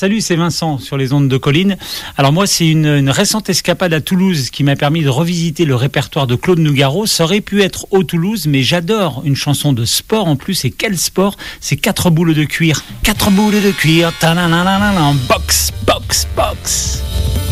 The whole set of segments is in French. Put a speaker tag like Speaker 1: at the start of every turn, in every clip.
Speaker 1: Salut, c'est Vincent sur les ondes de Colline. Alors moi, c'est une récente escapade à Toulouse qui m'a permis de revisiter le répertoire de Claude Nougaro. Ça aurait pu être au Toulouse, mais j'adore une chanson de sport en plus. Et quel sport? C'est 4 boules de cuir. 4 boules de cuir, ta-la-la-la-la, box, box, box.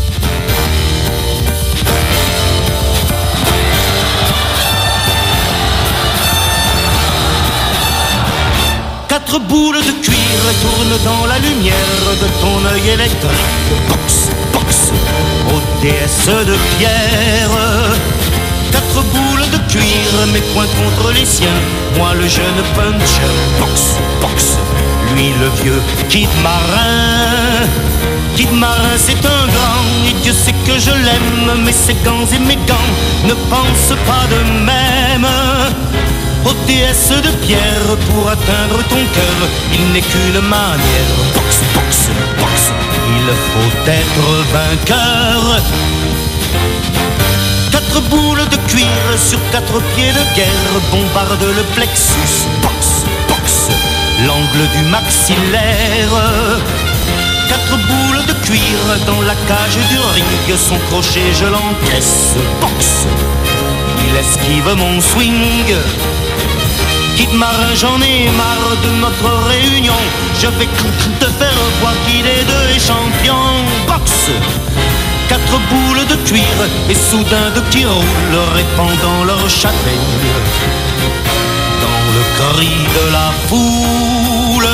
Speaker 2: Quatre boules de cuir tournent dans la lumière de ton œil électrique. Box, box, ô déesse de pierre. 4 boules de cuir, mes poings contre les siens. Moi le jeune puncher. Box, box, lui le vieux Kid Marin. Kid Marin c'est un grand, et Dieu sait que je l'aime. Mais ses gants et mes gants ne pensent pas de même. Ô déesse de pierre, pour atteindre ton cœur, il n'est qu'une manière. Box, box, box, il faut être vainqueur. 4 boules de cuir sur 4 pieds de guerre bombardent le plexus. Box, box, l'angle du maxillaire. 4 boules de cuir dans la cage du ring, son crochet je l'encaisse. Box, il esquive mon swing. Kid Marin, j'en ai marre de notre réunion. Je vais te faire voir qui des deux est champion. Boxe, 4 boules de cuir et soudain de qui roulent, répandant leur châtaigne dans le cri de la foule.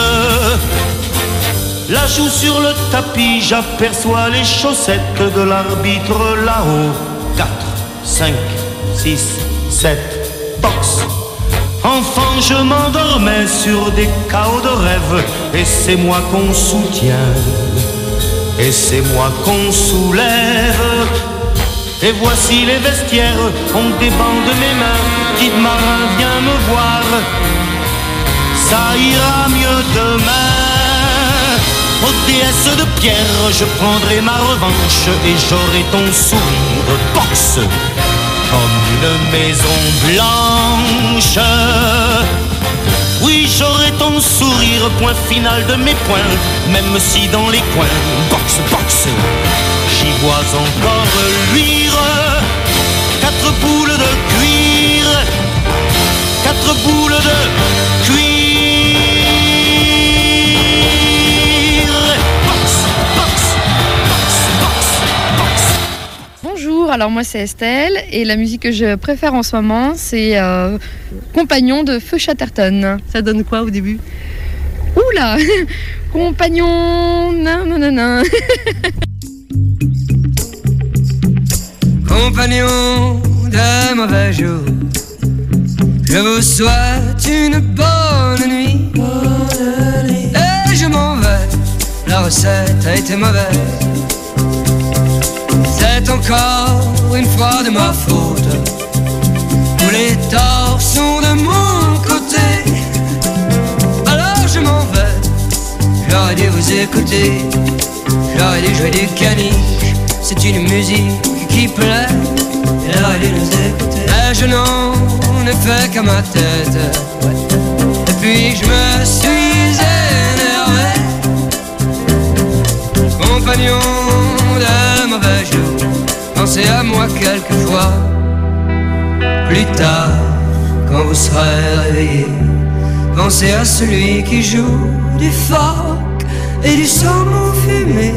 Speaker 2: La joue sur le tapis, j'aperçois les chaussettes de l'arbitre là-haut. 4, 5, 6, 7, boxe. Enfant, je m'endormais sur des chaos de rêve, et c'est moi qu'on soutient, et c'est moi qu'on soulève. Et voici les vestiaires, on débande mes mains. Kid Marin, viens me voir, ça ira mieux demain. Ô déesse de pierre, je prendrai ma revanche, et j'aurai ton sourire. Boxe comme une maison blanche. Oui, j'aurai ton sourire, point final de mes points, même si dans les coins, boxe, boxe, j'y vois encore luire. 4 boules de cuir, 4 boules de cuir. Boxe, boxe, boxe, boxe, boxe.
Speaker 3: Bonjour, alors moi c'est Estelle et la musique que je préfère en ce moment c'est Compagnon de Feu Chatterton.
Speaker 4: Ça donne quoi au début?
Speaker 3: Oula Compagnon, nan nan nan nan.
Speaker 5: Compagnon de mauvais jour, je vous souhaite une bonne nuit. Et je m'en vais, la recette a été mauvaise. C'est encore une fois de ma faute. Tous les torts sont de mon côté. Alors je m'en vais. J'aurais dû vous écouter. J'aurais dû jouer du caniche. C'est une musique qui plaît. J'aurais dû nous écouter. Mais je n'en ai fait qu'à ma tête. Et puis je me suis énervé. Compagnon de mauvais jour, pensez à moi quelquefois. Plus tard, quand vous serez réveillé, pensez à celui qui joue du phoque et du saumon fumé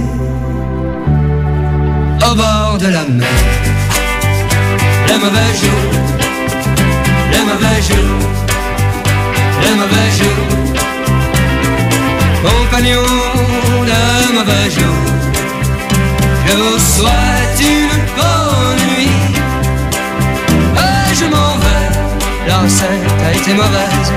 Speaker 5: au bord de la mer. Les mauvais jours, les mauvais jours, les mauvais jours. Compagnon de mauvais jours, je vous souhaite une bonne nuit. Et je m'en vais, la recette a été mauvaise.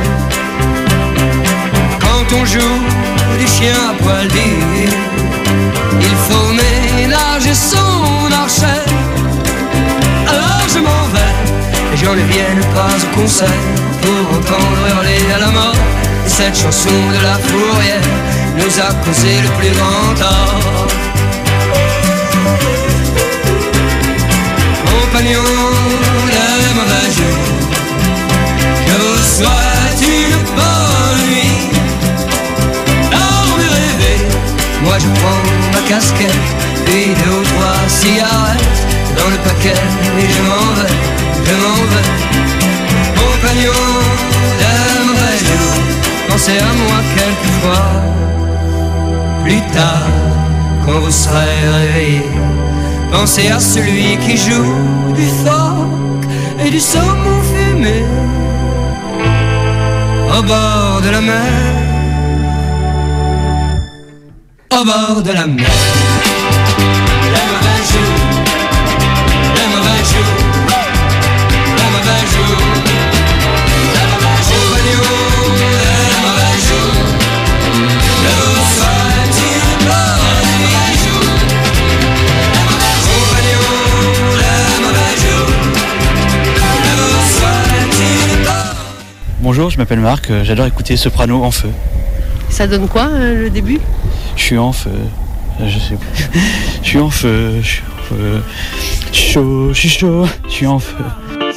Speaker 5: Quand on joue du chien à poil dur, il faut ménager son archet. Alors je m'en vais, et j'en ne viens pas au concert pour entendre hurler à la mort. Cette chanson de la fourrière nous a causé le plus grand tort. Compagnon de mauvais jour, je vous souhaite une bonne nuit. Dans mes rêves, moi je prends ma casquette, puis 2 ou 3 cigarettes dans le paquet, et je m'en vais, compagnon d'un mauvais jour, pensez à moi quelquefois, plus tard, quand vous serez réveillé, pensez à celui qui joue du phoque et du saumon fumé au bord de la mer, au bord de la mer. Les mauvais jours, les mauvais jours, les mauvais jours, les mauvais jours, les mauvais jours, je vous souhaite une bonne nuit. Les mauvais compagnons, les mauvais jours, je vous souhaite une bonne.
Speaker 4: Bonjour, je m'appelle Marc, j'adore écouter Soprano en feu.
Speaker 3: Ça donne quoi le début?
Speaker 4: Je suis en feu, je sais pas. Je suis en feu, je suis en feu. Je suis chaud, je suis chaud, je suis en feu.
Speaker 2: Je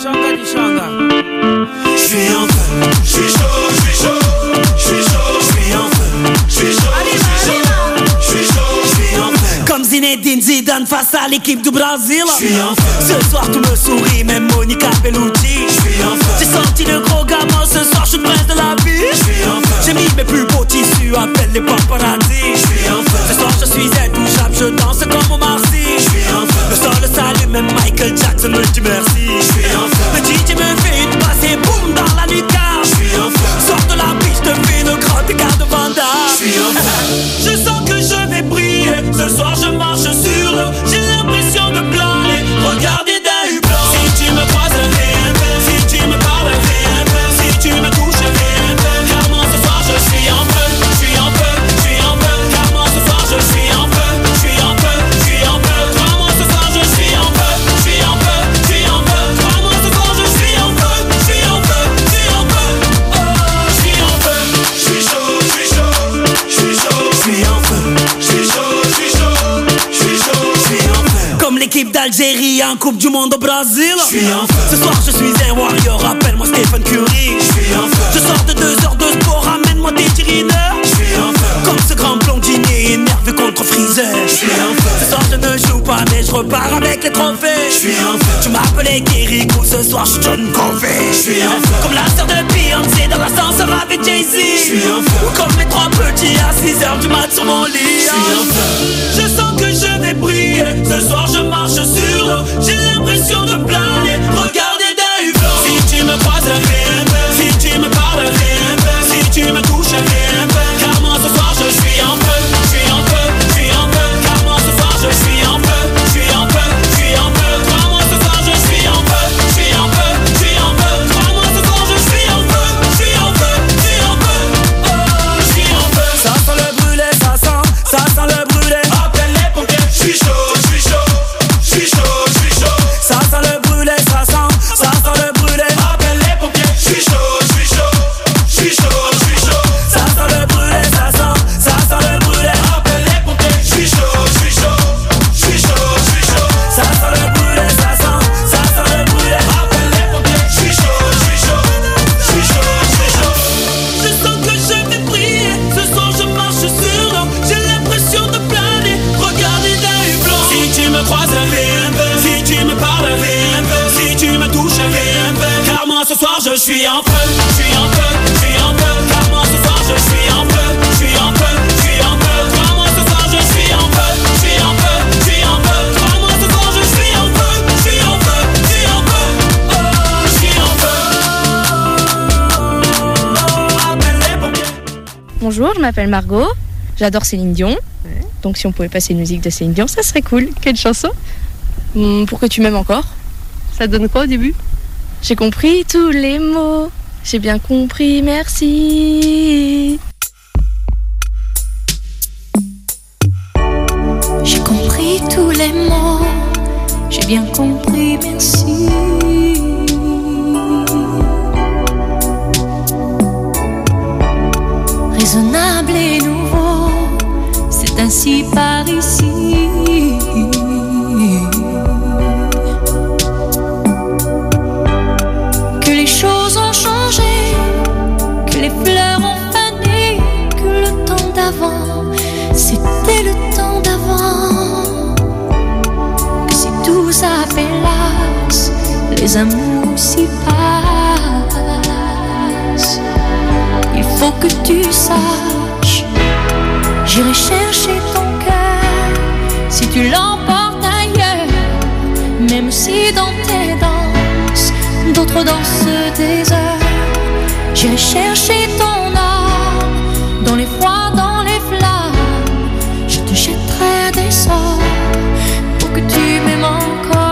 Speaker 2: suis en feu, je suis chaud, je suis chaud, je suis chaud, je suis en feu, je suis chaud, je suis chaud, je suis chaud, je suis en feu.
Speaker 6: Comme Zinedine Zidane face à l'équipe du Brésil.
Speaker 2: Je suis en feu.
Speaker 6: Ce soir tout me sourit, même Monica Bellucci.
Speaker 2: Je suis en feu.
Speaker 6: J'ai sorti le gros gamin, ce soir je suis le prince de la vie.
Speaker 2: Je suis en feu.
Speaker 6: J'ai mis mes plus beaux tissus, appelle les paparazzi.
Speaker 2: Je suis en feu.
Speaker 6: Ce soir je suis intouchable, je danse comme Omar Sy.
Speaker 2: Je suis en feu.
Speaker 6: Le sol s'allume, même Michael Jackson me dit merci.
Speaker 2: Je suis en feu.
Speaker 6: Le DJ me fait une passe et boum dans la lucarne.
Speaker 2: Je suis en feu.
Speaker 6: Sors de la piste, te fais une grande écart de Vanda.
Speaker 2: Je suis en feu.
Speaker 6: Je sens que je vais briller. Ce soir je marche sur l'eau. J'ai l'impression de planer. Regardez d'un hublot. Si tu me croises, rien peu. Si tu me parles, rien peu. Si tu me touches, rien peu. Car moi ce soir je suis en feu. Je suis en feu, je suis en feu. Car moi ce soir je suis en feu. Je suis en feu, je suis en feu. Car moi ce soir je suis en feu. Je suis en feu, je suis en feu. Car moi ce soir je suis en feu. Je suis en feu, je suis en feu. Oh, je suis en feu.
Speaker 2: Je suis chaud, je suis chaud, je suis chaud, je suis en feu. Je suis chaud, je suis chaud, je suis chaud, je suis en feu.
Speaker 6: Comme l'équipe d'Algérie en Coupe du Monde au Brésil.
Speaker 2: Je suis en feu.
Speaker 6: Ce soir je suis un warrior, appelle-moi Stephen Curry.
Speaker 2: Je suis en feu.
Speaker 6: Je sors de 2 heures de sport, ramène-moi des tirineurs.
Speaker 2: Je suis en feu.
Speaker 6: Comme ce grand blondinier énervé contre Freezer.
Speaker 2: Je suis en feu.
Speaker 6: Ce soir je ne joue pas mais je repars avec les trophées.
Speaker 2: Je suis en feu.
Speaker 6: Tu m'appelais Kirikou, ce soir je suis John Covey.
Speaker 2: Je suis en feu.
Speaker 6: Comme la sœur de Beyoncé dans l'ascenseur avec Jay-Z.
Speaker 2: Je suis en feu.
Speaker 6: Ou comme mes 3 petits à 6h du mat sur mon lit.
Speaker 2: Je suis en feu.
Speaker 6: Je sens que je vais briller. Ce soir je marche sur l'eau. J'ai l'impression de planer. Regardez d'un hublot. Si tu me croises, rien peu. Si tu me parles, rien peu. Si tu me touches, rien peu. Car moi ce soir je suis en feu. Je suis en feu, je suis en feu. Car moi ce soir je suis en feu. Je suis en feu, je suis en feu. Car moi ce soir je suis en feu. Je suis en feu, je suis en feu. Car moi ce soir je suis en feu. Je suis en feu, je suis en feu. Oh, je suis en feu. Ça sent le brûlé, ça sent le brûlé.
Speaker 2: Appelle les pompiers. Je suis chaud, je suis chaud, je suis chaud, je suis chaud.
Speaker 6: Ça sent le brûlé, ça sent le brûlé.
Speaker 2: Appelle les pompiers. Je suis chaud, je suis chaud, je suis chaud, je suis chaud.
Speaker 6: Ça sent le brûlé, ça sent le brûlé.
Speaker 2: Appelle les pompiers. Je suis chaud, je suis chaud, je suis chaud, je suis chaud.
Speaker 6: Ça sent le brûlé, ça sent le brûlé.
Speaker 2: Appelle les pompiers. Je suis chaud, je suis chaud, je suis chaud, je suis chaud.
Speaker 6: Je sens que je vais briller. Ce soir je marche sur l'eau. J'ai l'impression de planer. Regardez d'un hublot.
Speaker 2: Si tu me croises, rien peu. Si tu me parles, rien peu. Si tu me touches, rien peu.
Speaker 6: Car moi ce soir je suis en feu. Je suis en feu, je suis en feu. Car moi ce soir je suis en feu. Je suis en feu, je suis en feu. Car moi ce soir je suis en feu. Je suis en feu, je suis en feu. Car moi ce soir je suis en feu. Je suis en feu, je suis en feu. Oh, je suis en feu. Appelle les pompiers.
Speaker 3: Bonjour, je m'appelle Margot, j'adore Céline Dion. Donc si on pouvait passer une musique de Céline Dion, ça serait cool. Quelle chanson? Pour que tu m'aimes encore. Ça donne quoi au début? J'ai compris tous les mots, j'ai bien compris, merci.
Speaker 7: J'ai compris tous les mots, j'ai bien compris, merci. Raisonnable et nouveau, c'est ainsi par ici. Que les choses ont changé, que les fleurs ont fané, que le temps d'avant, c'était le les amours s'y passent. Il faut que tu saches, j'irai chercher ton cœur si tu l'emportes ailleurs. Même si dans tes danses, d'autres dansent des heures. J'irai chercher ton âme dans les froids, dans les flammes. Je te jetterai des sorts pour que tu m'aimes encore.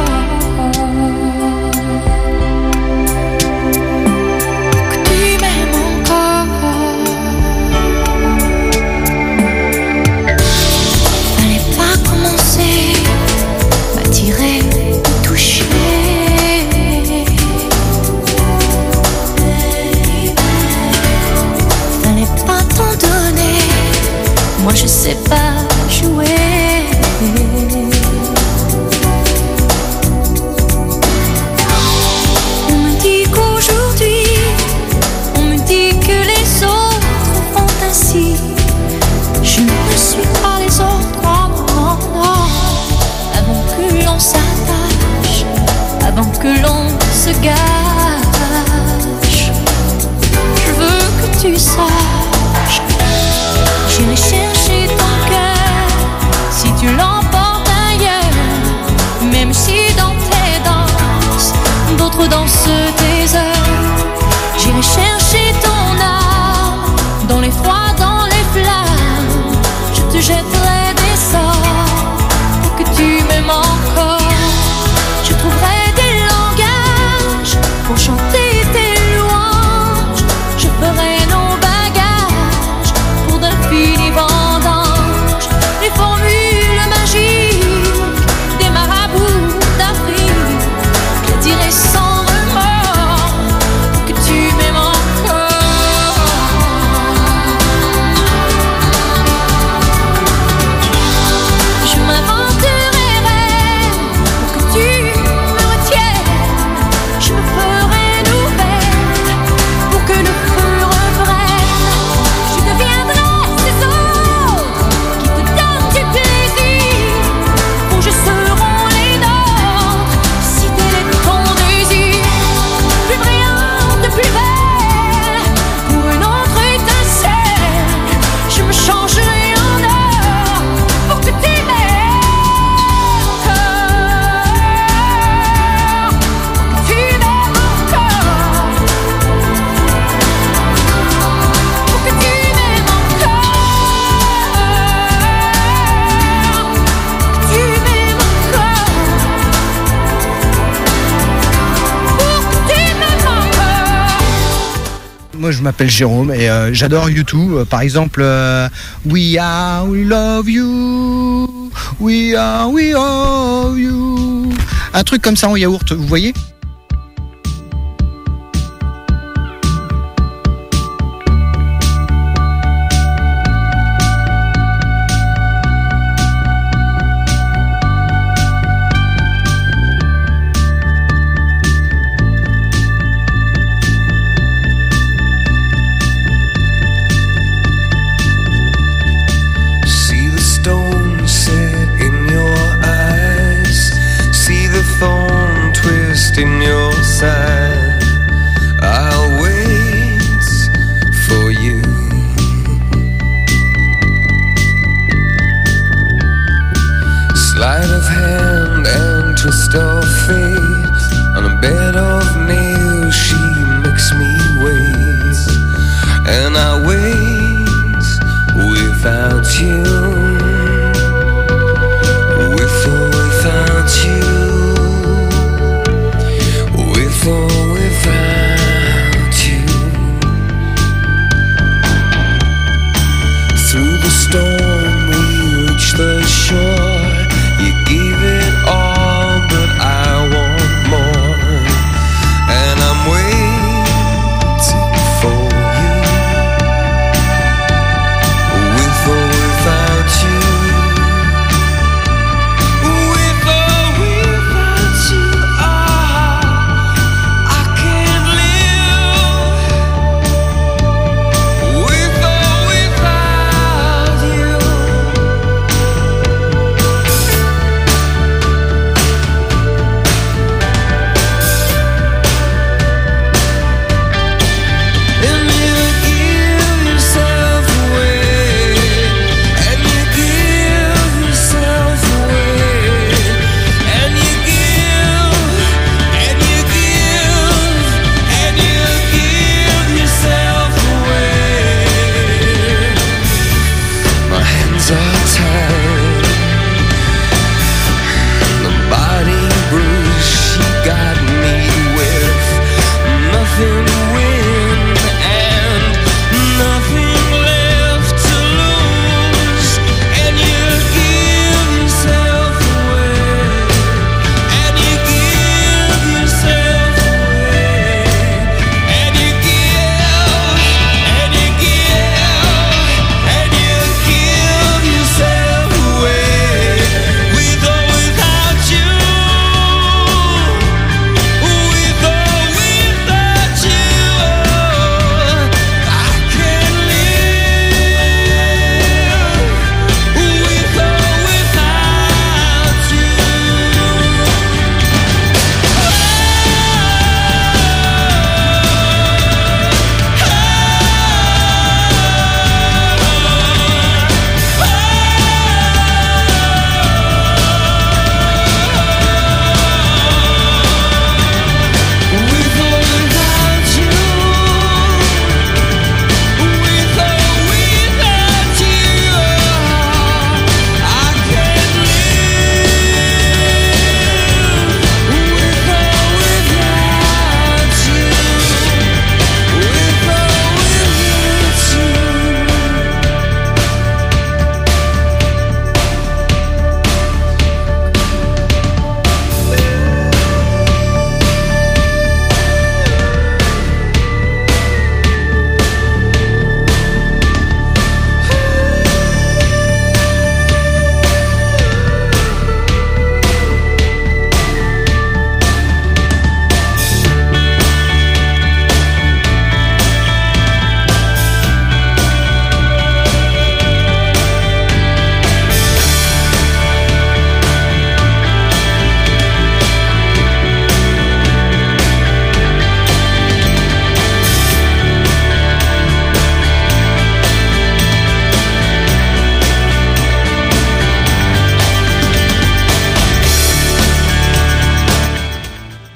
Speaker 7: Moi je sais pas jouer. On me dit qu'aujourd'hui, on me dit que les autres font ainsi. Je ne suis pas les autres, non, non, non. Avant que l'on s'attache, avant que l'on se gâche, je veux que tu saches, j'irai chercher ton cœur si tu l'emportes ailleurs. Même si dans tes danses, d'autres dansent tes heures. J'irai chercher ton âme dans les froids, dans les flammes. Je te jetterai des sorts pour que tu m'aimes encore. Je trouverai des langages pour chanter tes louanges. Je ferai nos bagages pour d'infinis vendanges. Les formules magiques des marabouts d'Afrique. Je dirai sans remords que tu m'aimes encore. Je m'inventerai rêve pour que tu me retiennes. Je me ferai nouvelle pour que le feu reprenne. Je deviendrai ces autres qui te donnent du plaisir. Pour je seront les nôtres si tel est ton désir. Plus brillante, plus belle, pour une autre étincelle. Je me changerai en or pour que tu m'aimes encore. Pour que tu m'aimes encore. Pour que tu m'aimes encore. Tu m'aimes encore. Pour que tu m'aimes encore.
Speaker 8: Moi je m'appelle Jérôme et j'adore U2. Par exemple, We Are, We Love You. We Are, We Love You. Un truc comme ça en yaourt, vous voyez?
Speaker 9: See the stone set in your eyes. See the thorn twist in your side. I'll wait for you. Sleight of hand and twist of fate. On a bed of nails she makes me wait. And I wait without you. With or without you. With or without you. Through the storm we reach the shore. You gave it all, but I want more. And I'm waiting for you. With or without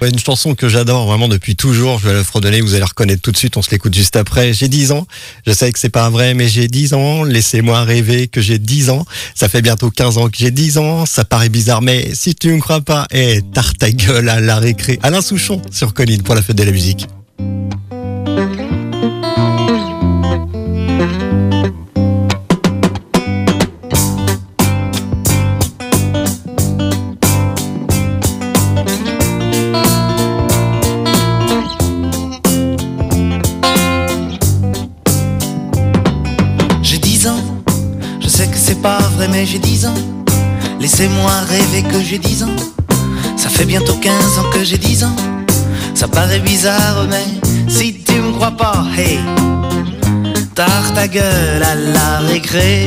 Speaker 10: Ouais, une chanson que j'adore vraiment depuis toujours, je vais la fredonner, vous allez reconnaître tout de suite, on se l'écoute juste après. J'ai 10 ans, je sais que c'est pas vrai, mais j'ai 10 ans, laissez-moi rêver que j'ai 10 ans. Ça fait bientôt 15 ans que j'ai 10 ans, ça paraît bizarre, mais si tu me crois pas, tarte ta gueule à la récré. Alain Souchon sur Colline pour la fête de la musique.
Speaker 2: Pas vrai mais j'ai 10 ans. Laissez-moi rêver que j'ai 10 ans. Ça fait bientôt 15 ans que j'ai 10 ans. Ça paraît bizarre mais si tu me crois pas, hey, tarte ta gueule à la récré.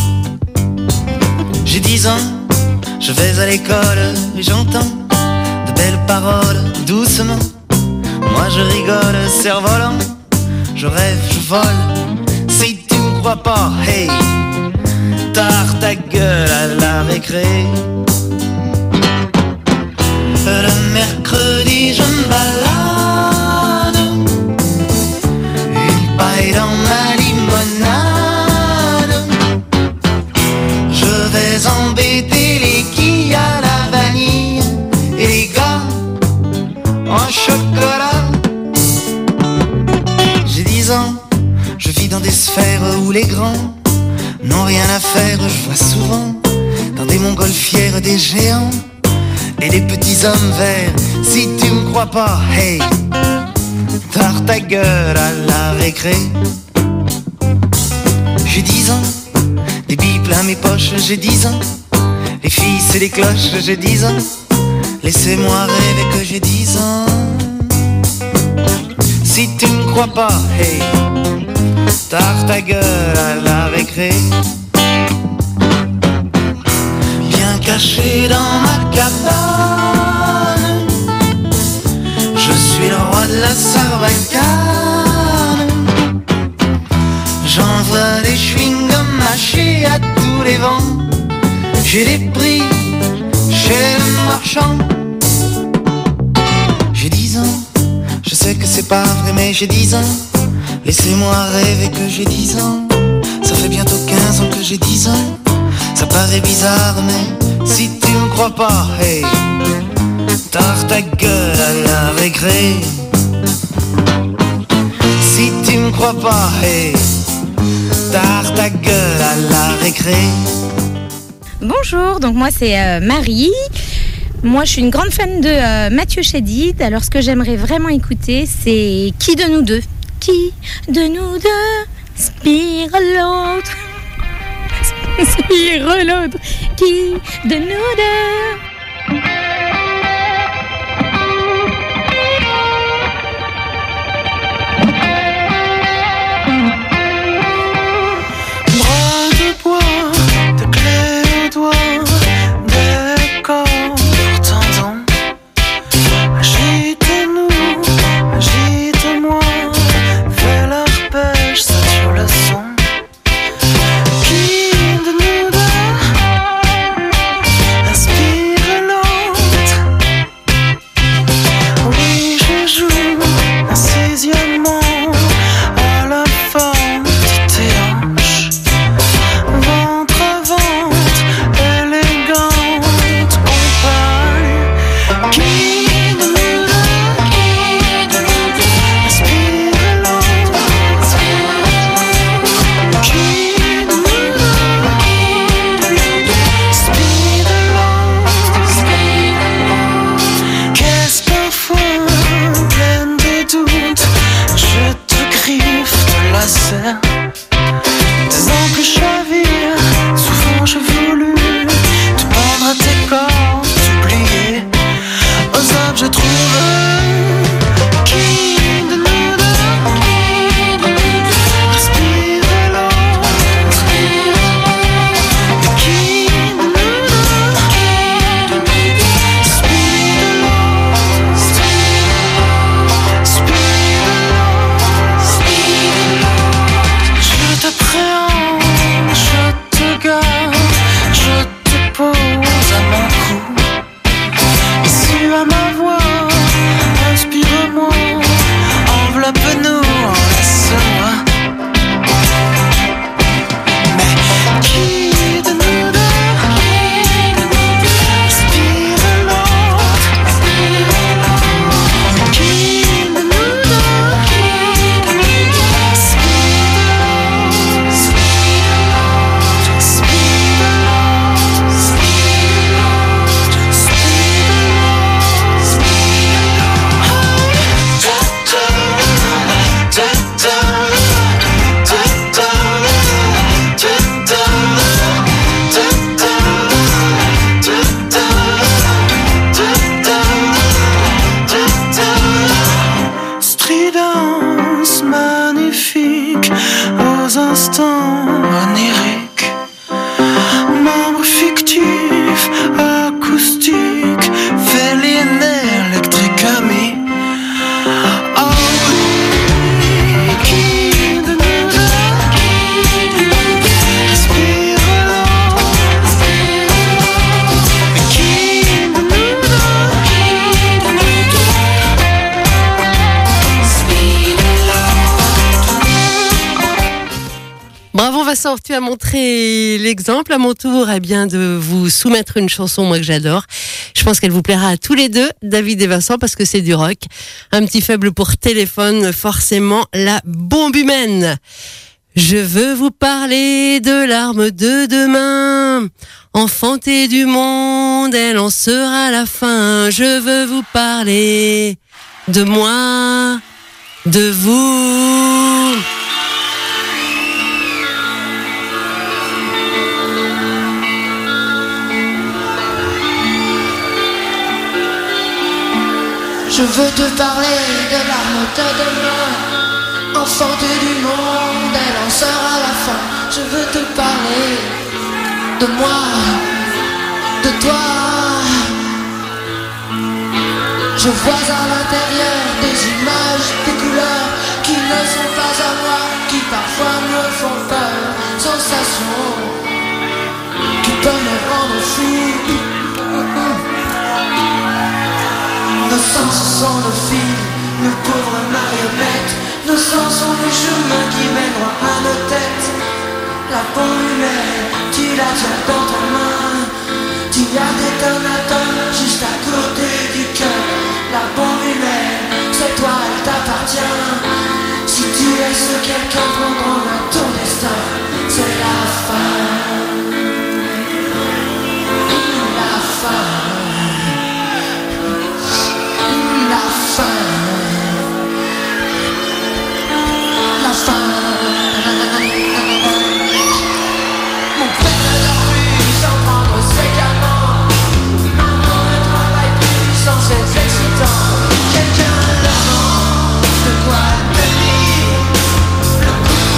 Speaker 2: J'ai 10 ans, je vais à l'école et j'entends de belles paroles doucement. Moi je rigole, cerf-volant, je rêve, je vole. Si tu me crois pas, hey, tarte ta gueule à la récré. Le mercredi je me balade, une paille dans ma limonade. Je vais embêter les quilles à la vanille et les gars en chocolat. J'ai 10 ans, je vis dans des sphères où les grands n'ont rien à faire, je vois souvent dans des montgolfières des géants et des petits hommes verts. Si tu me crois pas, hey, tarte ta gueule à la récré. J'ai 10 ans, des billes plein mes poches, j'ai 10 ans. Les filles c'est des cloches, j'ai 10 ans. Laissez-moi rêver que j'ai 10 ans. Si tu me crois pas, hey, tarte ta gueule à la récré. Bien caché dans ma cabane, je suis le roi de la sarbacane. J'envoie des chewing-gums mâchés à tous les vents. J'ai des prix chez le marchand. J'ai 10 ans, je sais que c'est pas vrai mais j'ai 10 ans. Laissez-moi rêver que j'ai 10 ans. Ça fait bientôt 15 ans que j'ai 10 ans. Ça paraît bizarre mais si tu me crois pas, hey, tarte ta gueule à la récré. Si tu me crois pas, hey, tarte ta gueule à la récré.
Speaker 11: Bonjour, donc moi c'est Marie. Moi je suis une grande fan de Mathieu Chédid. Alors ce que j'aimerais vraiment écouter c'est Qui de nous deux? Qui de nous deux inspire l'autre? Inspire l'autre. Qui de nous deux?
Speaker 5: Bras de bois, de clés au doigt, des corps tendants. Agitez-nous, agite-moi, fais l'arpège, sature le son. Qui de nous deux inspire
Speaker 12: Vincent, tu as montré l'exemple. À mon tour, de vous soumettre une chanson, moi, que j'adore. Je pense qu'elle vous plaira à tous les deux, David et Vincent, parce que c'est du rock. Un petit faible pour Téléphone, forcément, la bombe humaine. Je veux vous parler de l'arme de demain. Enfantée du monde, elle en sera la fin. Je veux vous parler de moi, de vous.
Speaker 13: Je veux te parler de l'arme de demain. Enfantée du monde, elle en sera la fin. Je veux te parler de moi, de toi. Je vois à l'intérieur des images, des couleurs qui ne sont pas à moi, qui parfois me font peur. Sensations qui peuvent me rendre fou. Nos sens sont nos fils, nos pauvres marionnettes. Nos sens sont les chemins qui mèneront à nos têtes. La bombe humaine, tu la tiens dans ta main. Tu as des détonateurs juste à côté du cœur. La bombe humaine, c'est toi, elle t'appartient. Si tu laisses quelqu'un prendre en main ton destin, c'est la fin. La fin. La fin. La fin. Mon père a dormi sans prendre ses calmants. Maman ne travaille plus sans ses excitants. Quelqu'un leur demande de quoi tenir le coup.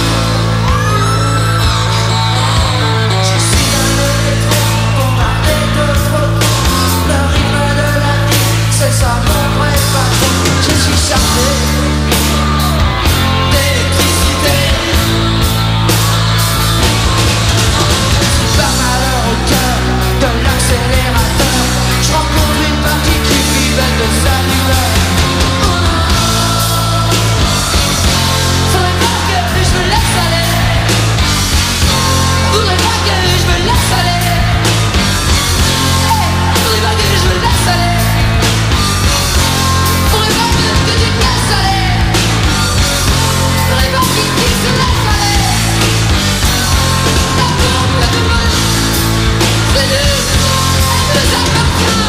Speaker 13: Je suis dans le métro, bombardé de photos. Le rythme de la vie, c'est ça mon vrai patron. Je suis chargé d'électricité. Par malheur au cœur de l'accélérateur, je rencontre une particule vivante de sa lueur. Oh non, faudrait pas que je me laisse aller. Faudrait pas que je me laisse aller. Faudrait pas que je me laisse aller. Faudrait pas que tu te laisses aller. Faudrait pas que tu te laisses aller. La bombe à demain, c'est nous, elle nous appartient.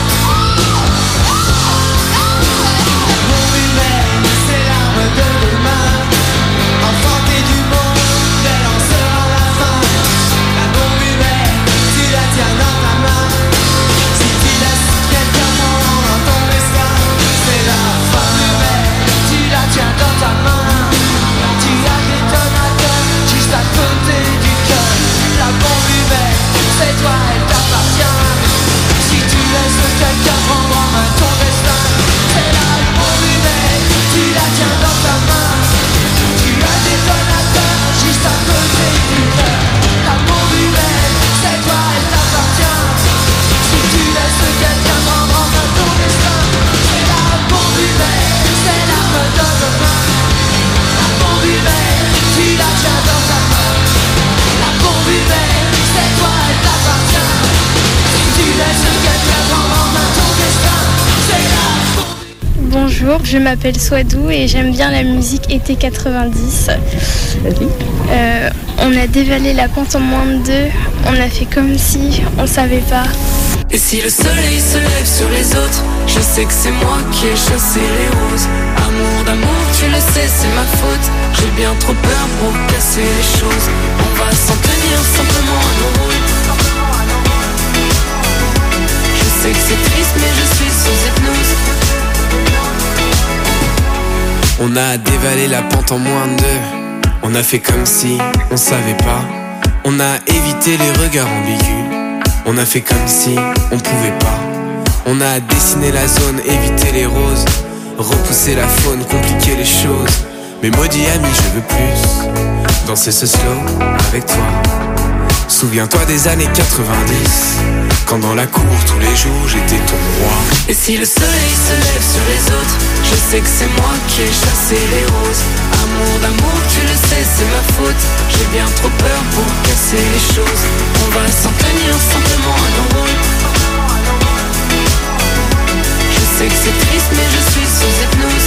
Speaker 13: La bombe humaine, c'est l'arme de demain. Enfantée du monde, elle en sera la fin. La bombe humaine, tu la tiens dans ta main. Si tu laisses quelqu'un prendre dans ton destin, c'est la fin. Tu la tiens dans ta main. Tu as des détonateurs juste à côté du cœur. La bombe humaine, c'est toi, elle t'appartient. Si tu laisses quelqu'un prendre en main ton destin, c'est la bombe humaine, tu la tiens dans ta main. Tu as des détonateurs juste à côté du cœur. La bombe humaine, c'est toi, elle t'appartient. Si tu laisses quelqu'un prendre en main ton destin, c'est la bombe humaine, c'est l'arme de demain. La bombe humaine, tu la tiens dans ta main. La bombe humaine, c'est toi, elle t'appartient. Si tu laisses quelqu'un prendre en main ton destin, c'est la bombe.
Speaker 3: Bonjour, je m'appelle Swadou et j'aime bien la musique été 90. On a dévalé la pente en moins de 2. On a fait comme si on savait pas.
Speaker 5: Et si le soleil se lève sur les autres, je sais que c'est moi qui ai chassé les roses. Amour d'amour, tu le sais, c'est ma faute. J'ai bien trop peur pour casser les choses. On va s'en tenir simplement à nos rôles. Je sais que c'est triste, mais je suis sous hypnose.
Speaker 14: On a dévalé la pente en moins de 2. On a fait comme si on savait pas. On a évité les regards ambigus. On a fait comme si on pouvait pas. On a dessiné la zone, évité les roses. Repousser la faune, compliquer les choses. Mais maudit ami, je veux plus danser ce slow avec toi. Souviens-toi des années 90, quand dans la cour tous les jours j'étais ton roi.
Speaker 5: Et si le soleil se lève sur les autres, je
Speaker 14: Je sais que c'est moi qui ai chassé les roses. Amour d'amour, tu le sais, c'est ma faute. J'ai bien trop peur pour casser les choses. On va s'en tenir simplement à nos rôles. Je sais que c'est triste mais je suis sous hypnose.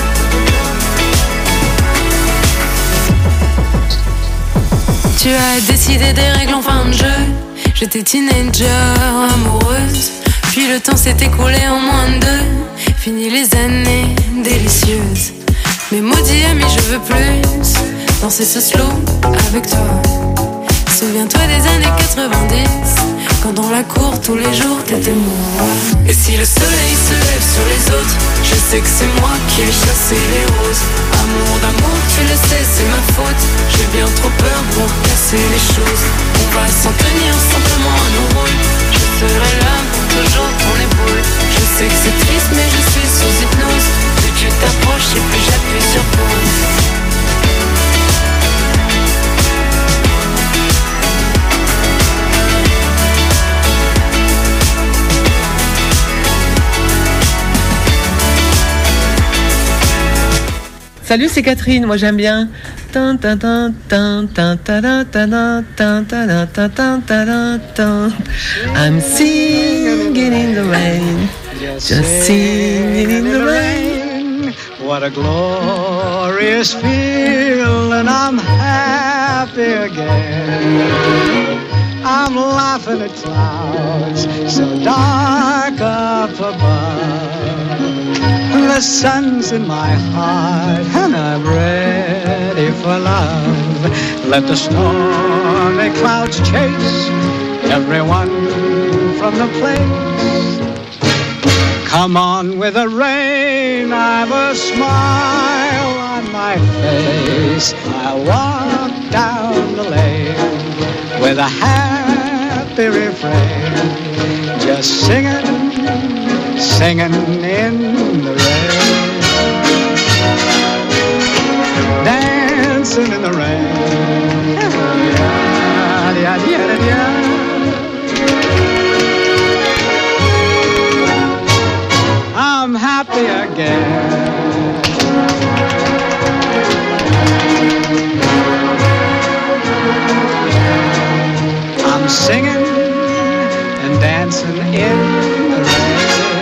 Speaker 14: Tu as décidé des règles en fin de jeu. J'étais teenager, amoureuse. Puis le temps s'est écoulé en moins de 2. Fini les années délicieuses. Mais maudit ami, je veux plus danser ce slow avec toi. Souviens-toi des années 90, quand dans la cour tous les jours t'étais moi. Et si le soleil se lève sur les autres, je sais que c'est moi qui ai chassé les roses. Amour d'amour, tu le sais, c'est ma faute. J'ai bien trop peur pour casser les choses. On va s'en tenir simplement à nos rôles. Je serai là pour toujours ton épaule. Je sais que c'est triste mais je suis sous hypnose. Plus tu t'approches et plus j'appuie sur pause.
Speaker 15: Salut, c'est Catherine, moi j'aime bien. I'm singing in the rain, just singing in the rain.
Speaker 16: What a glorious feeling, I'm happy again. I'm laughing at clouds so dark up above. The sun's in my heart and I'm ready for love. Let the stormy clouds chase everyone from the place. Come on with the rain, I've a smile on my face. I'll walk down the lane with a happy refrain, just singing, singing in the rain, dancing in the rain. I'm happy again. I'm singing and dancing in the rain.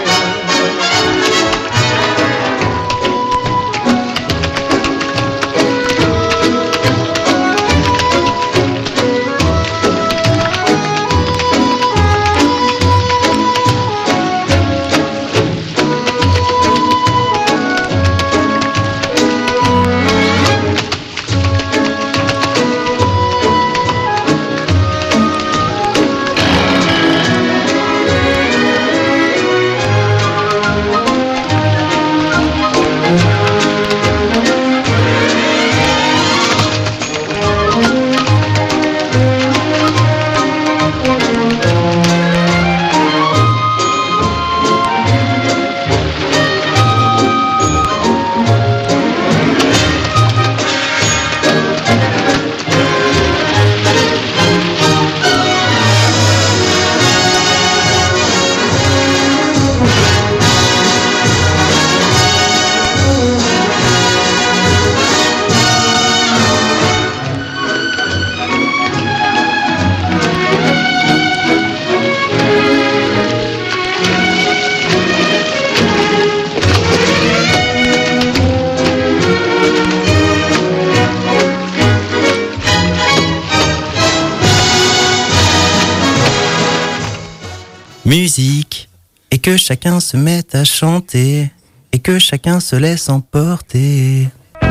Speaker 17: Musique, et que chacun se mette à chanter, et que chacun se laisse emporter.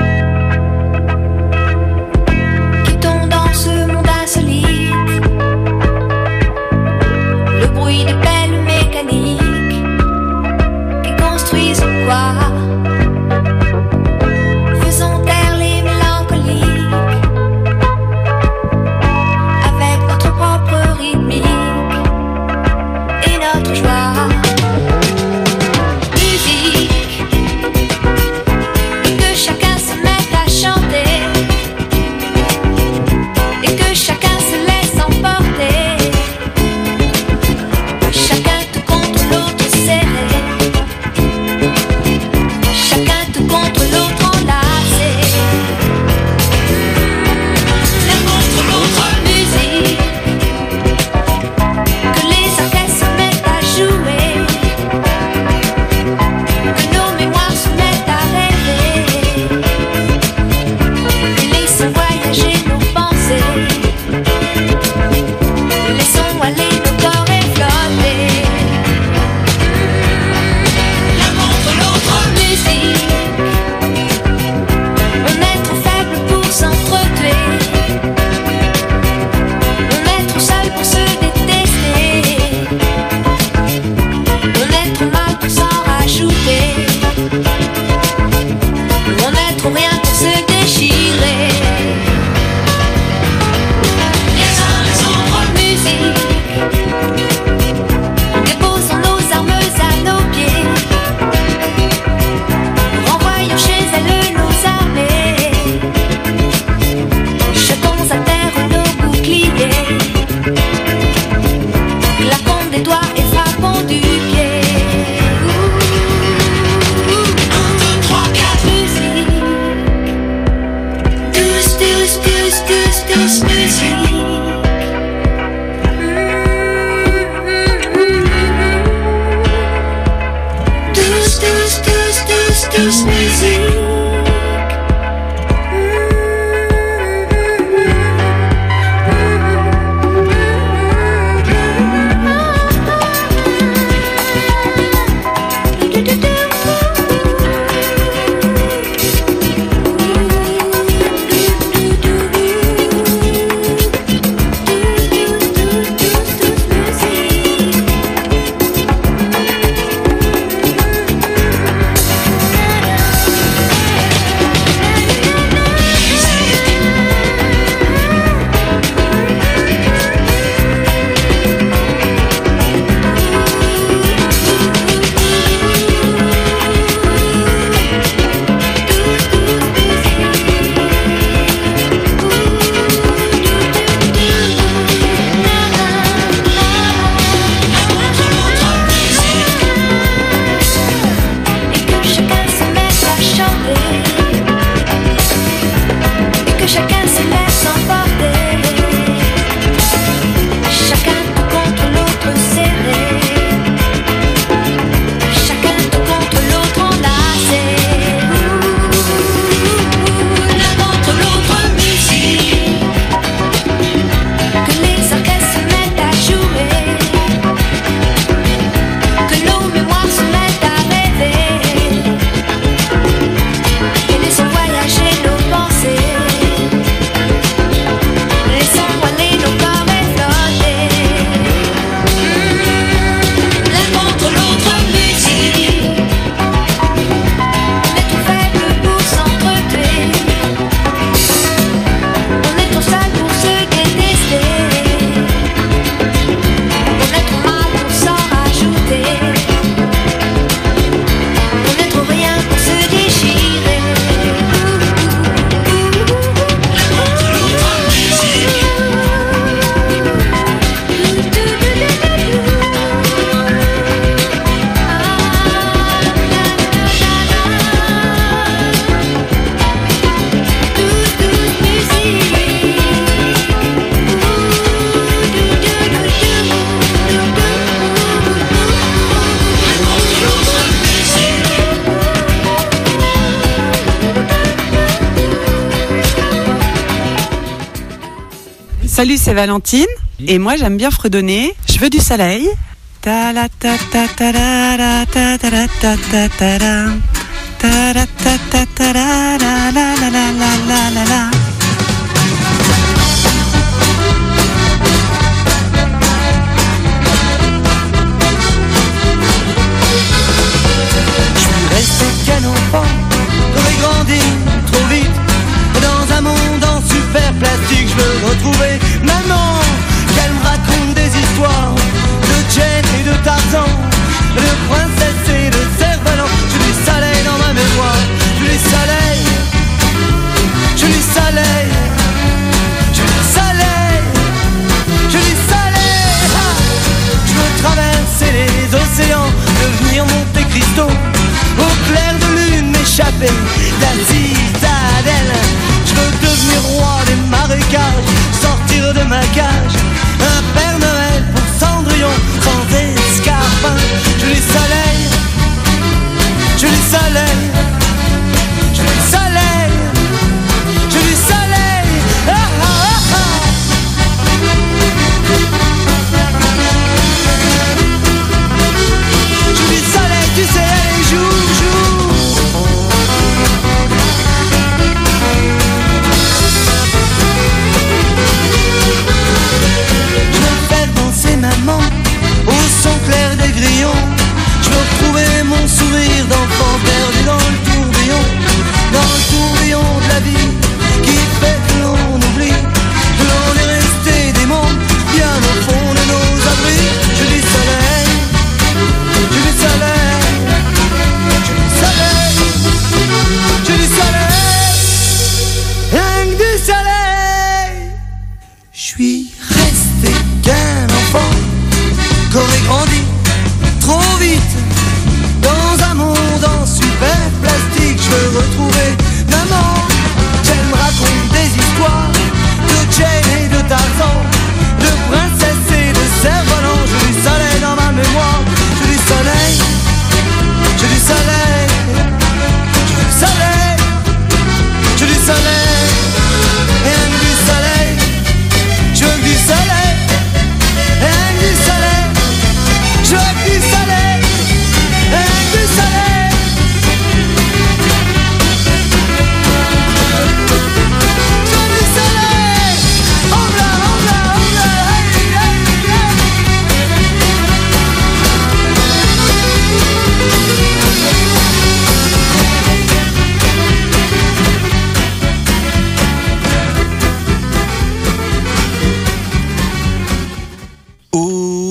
Speaker 7: Quittons dans ce monde insolite le bruit des pelles mécaniques qui construisent quoi. Faisons taire les mélancoliques avec notre propre rythmique et notre joie. Musique, que chacun se mette à chanter et que chacun se laisse emporter. Chacun tout contre l'autre serré, chacun douce musique.
Speaker 18: Salut, c'est Valentine et moi j'aime bien fredonner. Je veux du soleil. Ta la ta ta ta la la ta ta la ta ta ta la ta la ta ta ta la la la la la la la.
Speaker 13: Je suis resté qu'un enfant, j'aurais grandi trop vite. Dans un monde en super plastique, je veux retrouver maman, qu'elle me raconte des histoires de Jet et de Tarzan, de princesse et de cerf-volant. J'ai du soleil dans ma mémoire, j'ai du soleil, j'ai du soleil.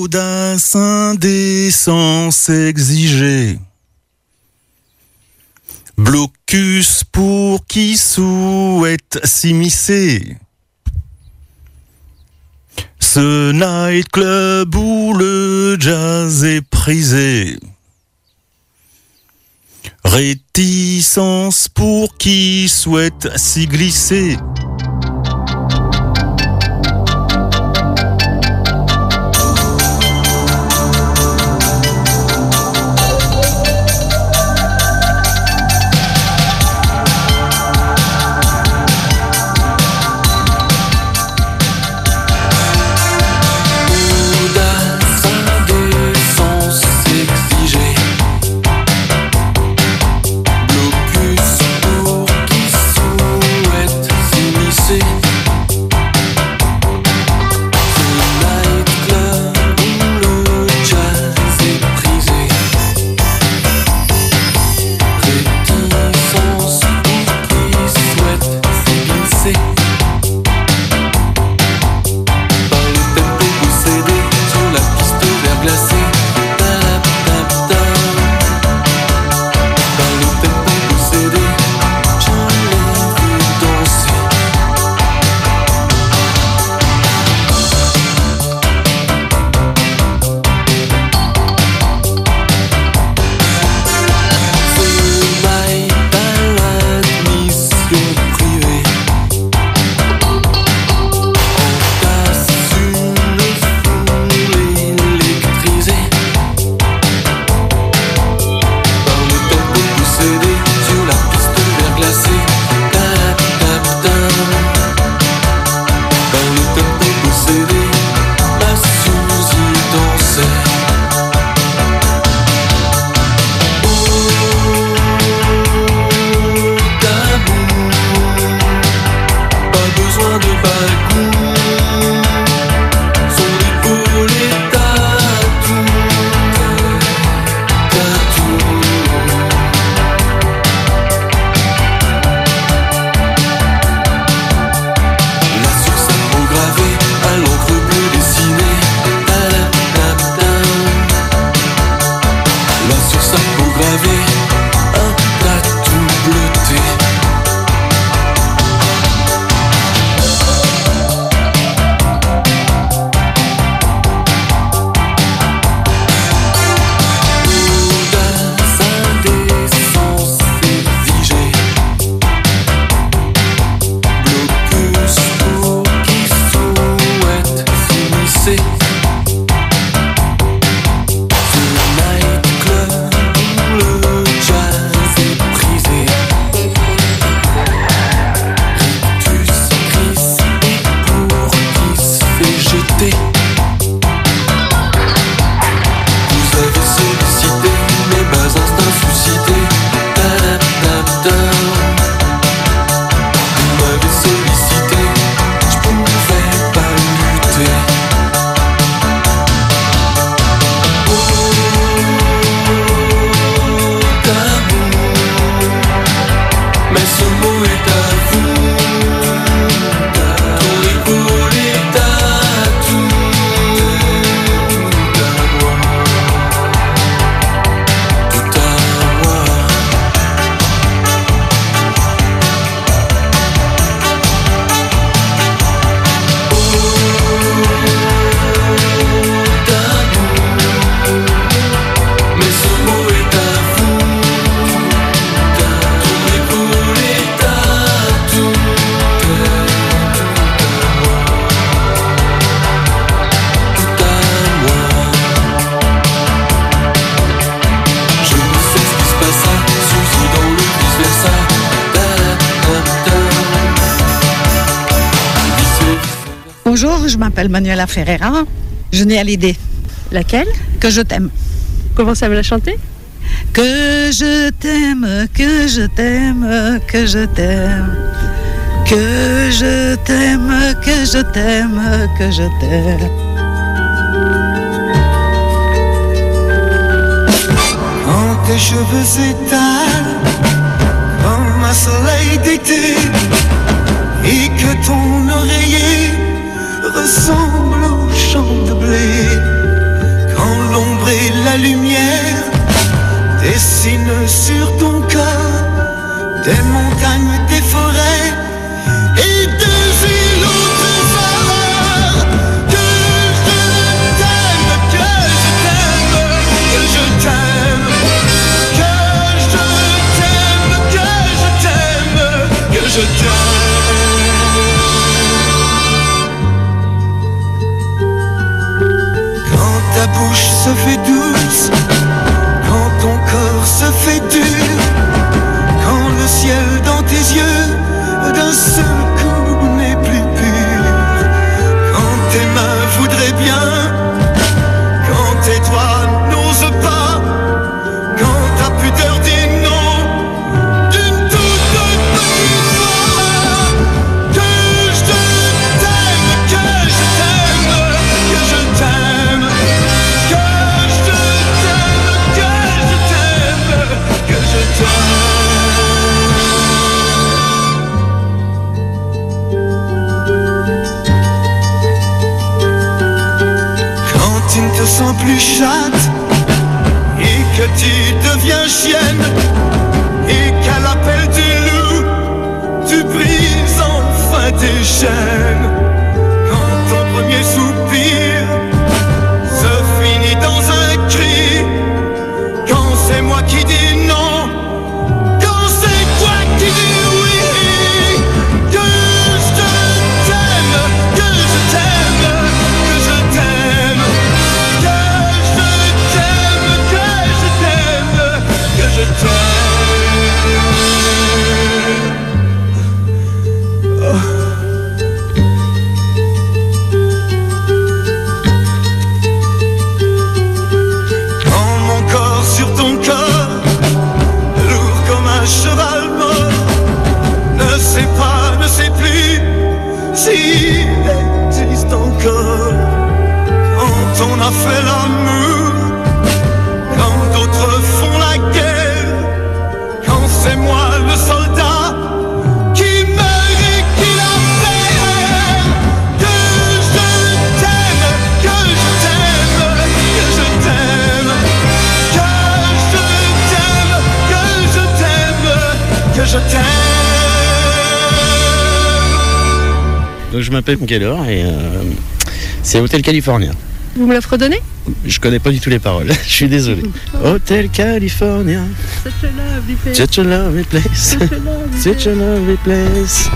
Speaker 19: Audace, indécence exigée. Blocus pour qui souhaite s'immiscer. Ce nightclub où le jazz est prisé. Réticence pour qui souhaite s'y glisser.
Speaker 20: Bonjour, je m'appelle Manuela Ferreira. Je n'ai à l'idée.
Speaker 3: Laquelle?
Speaker 20: Que je t'aime.
Speaker 3: Comment ça me la chanter?
Speaker 20: Que je t'aime, que je t'aime, que je t'aime. Que je t'aime, que je t'aime, que je t'aime.
Speaker 13: Quand tes cheveux s'étalent comme un soleil d'été et que ton oreiller ressemble au champ de blé, que sur ton corps des montagnes, des forêts et des îles au trésor. Que je t'aime, que je t'aime, que je t'aime, que je t'aime, que je t'aime, que je t'aime. Quand ta bouche se fait douce, quand ton corps se fait dur, quand le ciel dans tes yeux d'un seul coup n'est plus pur, quand tes mains voudraient bien, quand tes doigts n'osent pas, quand ta pudeur dit non d'une toute petite fois. Que je t'aime, que je t'aime, que je t'aime, que je t'aime, que je t'aime, que je t'aime. Quand tu ne te sens plus chatte et que tu deviens chienne et qu'à l'appel du loup tu brises enfin tes chaînes. Quand ton premier soupir se finit dans un cri, quand c'est moi qui dis non, quand c'est toi qui dis oui. Que je t'aime, que je t'aime, que je t'aime, que je t'aime, que je t'aime, que je t'aime. Oh. Quand mon corps sur ton corps, lourd comme un cheval mort, ne sait pas, ne sait plus s'il existe encore. Quand on a fait l'amour, quand d'autres font la guerre, quand c'est moi le soldat qui meurt et qui la perd. Que je t'aime, que je t'aime, que je t'aime, que je t'aime, que je t'aime, que je t'aime.
Speaker 21: Donc je m'appelle Keller et c'est Hotel California.
Speaker 12: Vous me le fredonnez?
Speaker 21: Je connais pas du tout les paroles, je suis désolé. Hotel California,
Speaker 12: Such a lovely place.
Speaker 21: such a lovely place, such a lovely place.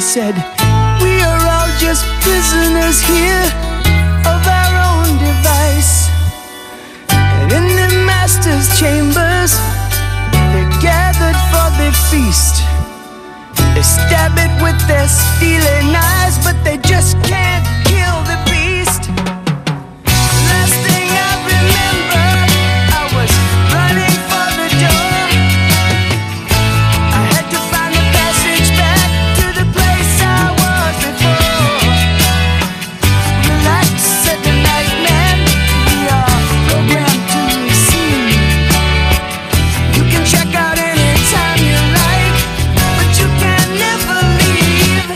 Speaker 13: said, we are all just prisoners here of our own device. And in the master's chambers, they're gathered for the feast. They stab it with their steely knives, but they just can't kill the beast. Last thing I remember, I was running for the door. I had to find the passage back to the place I was before. Relax, said the night man, we are programmed to receive. You can check out anytime you like, but you can never leave.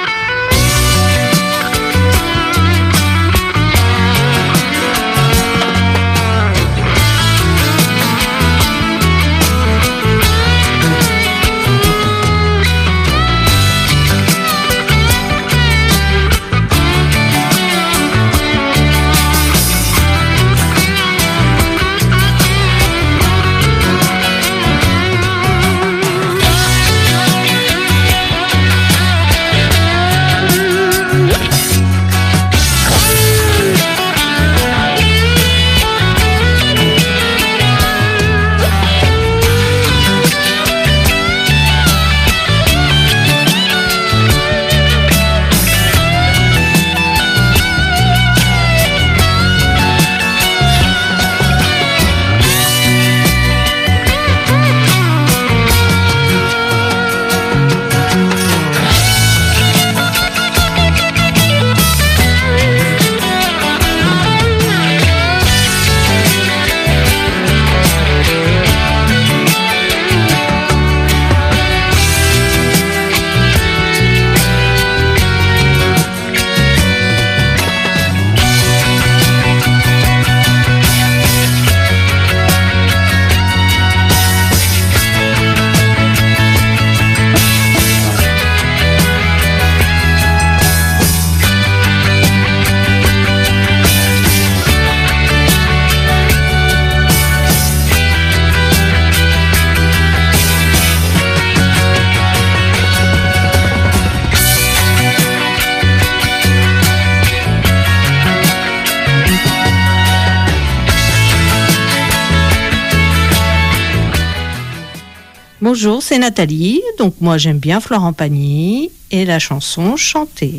Speaker 1: Bonjour, c'est Nathalie. Donc moi j'aime bien Florent Pagny et la chanson Chanter.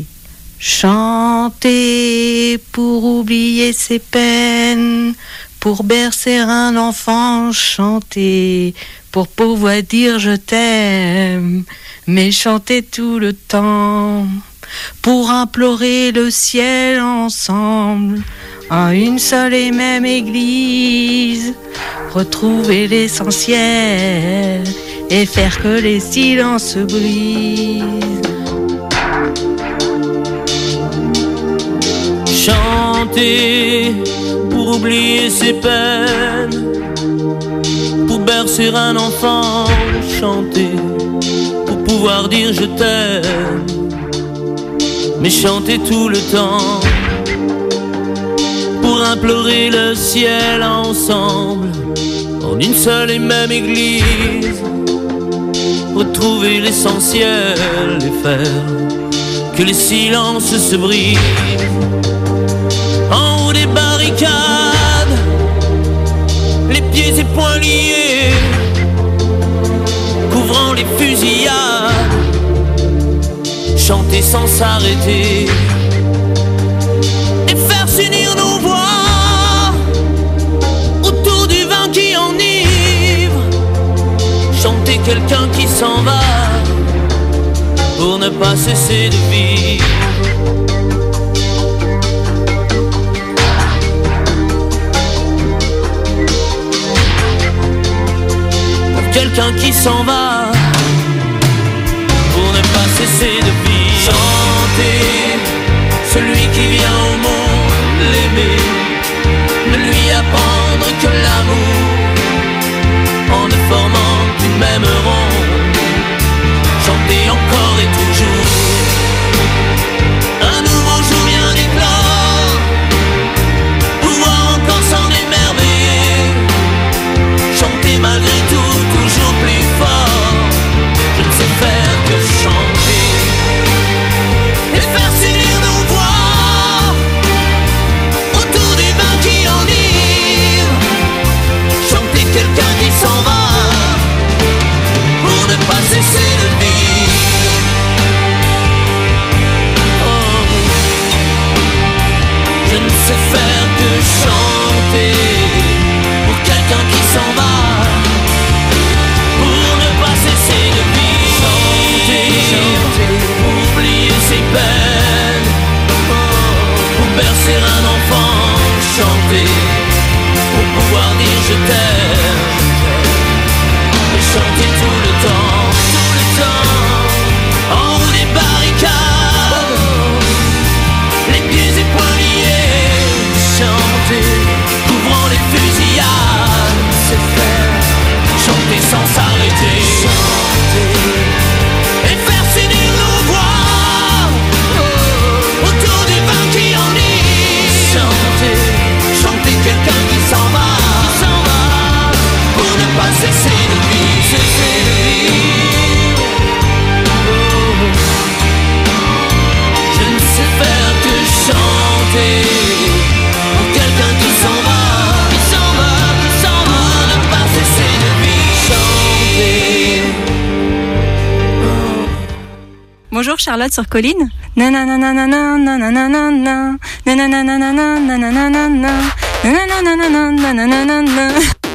Speaker 1: Chanter pour oublier ses peines, pour bercer un enfant, chanter pour pouvoir dire je t'aime, mais chanter tout le temps, pour implorer le ciel ensemble, en une seule et même église, retrouver l'essentiel et faire que les silences se brisent.
Speaker 2: Chanter pour oublier ses peines, pour bercer un enfant, chanter pour pouvoir dire je t'aime, mais chanter tout le temps, pour implorer le ciel ensemble, en une seule et même église, retrouver l'essentiel et faire que les silences se brisent. En haut des barricades, les pieds et poings liés, couvrant les fusillades, chanter sans s'arrêter et faire s'unir nos voix autour du vin qui enivre, chanter quelqu'un qui s'en va pour ne pas cesser de vivre. Quelqu'un qui s'en va pour ne pas cesser de vivre. Chanter celui qui vient au monde, l'aimer, ne lui apprendre que l'amour, en ne formant qu'une même ronde. Chanter encore et toujours un nouveau jour vient d'éclore, pouvoir encore s'en émerveiller, chanter malgré tout, toujours plus fort. Je ne sais faire que chanter
Speaker 4: Bonjour Charlotte sur Colline. Nanananana, nanananana, nanananana, nanananana, nanananana, nanananana.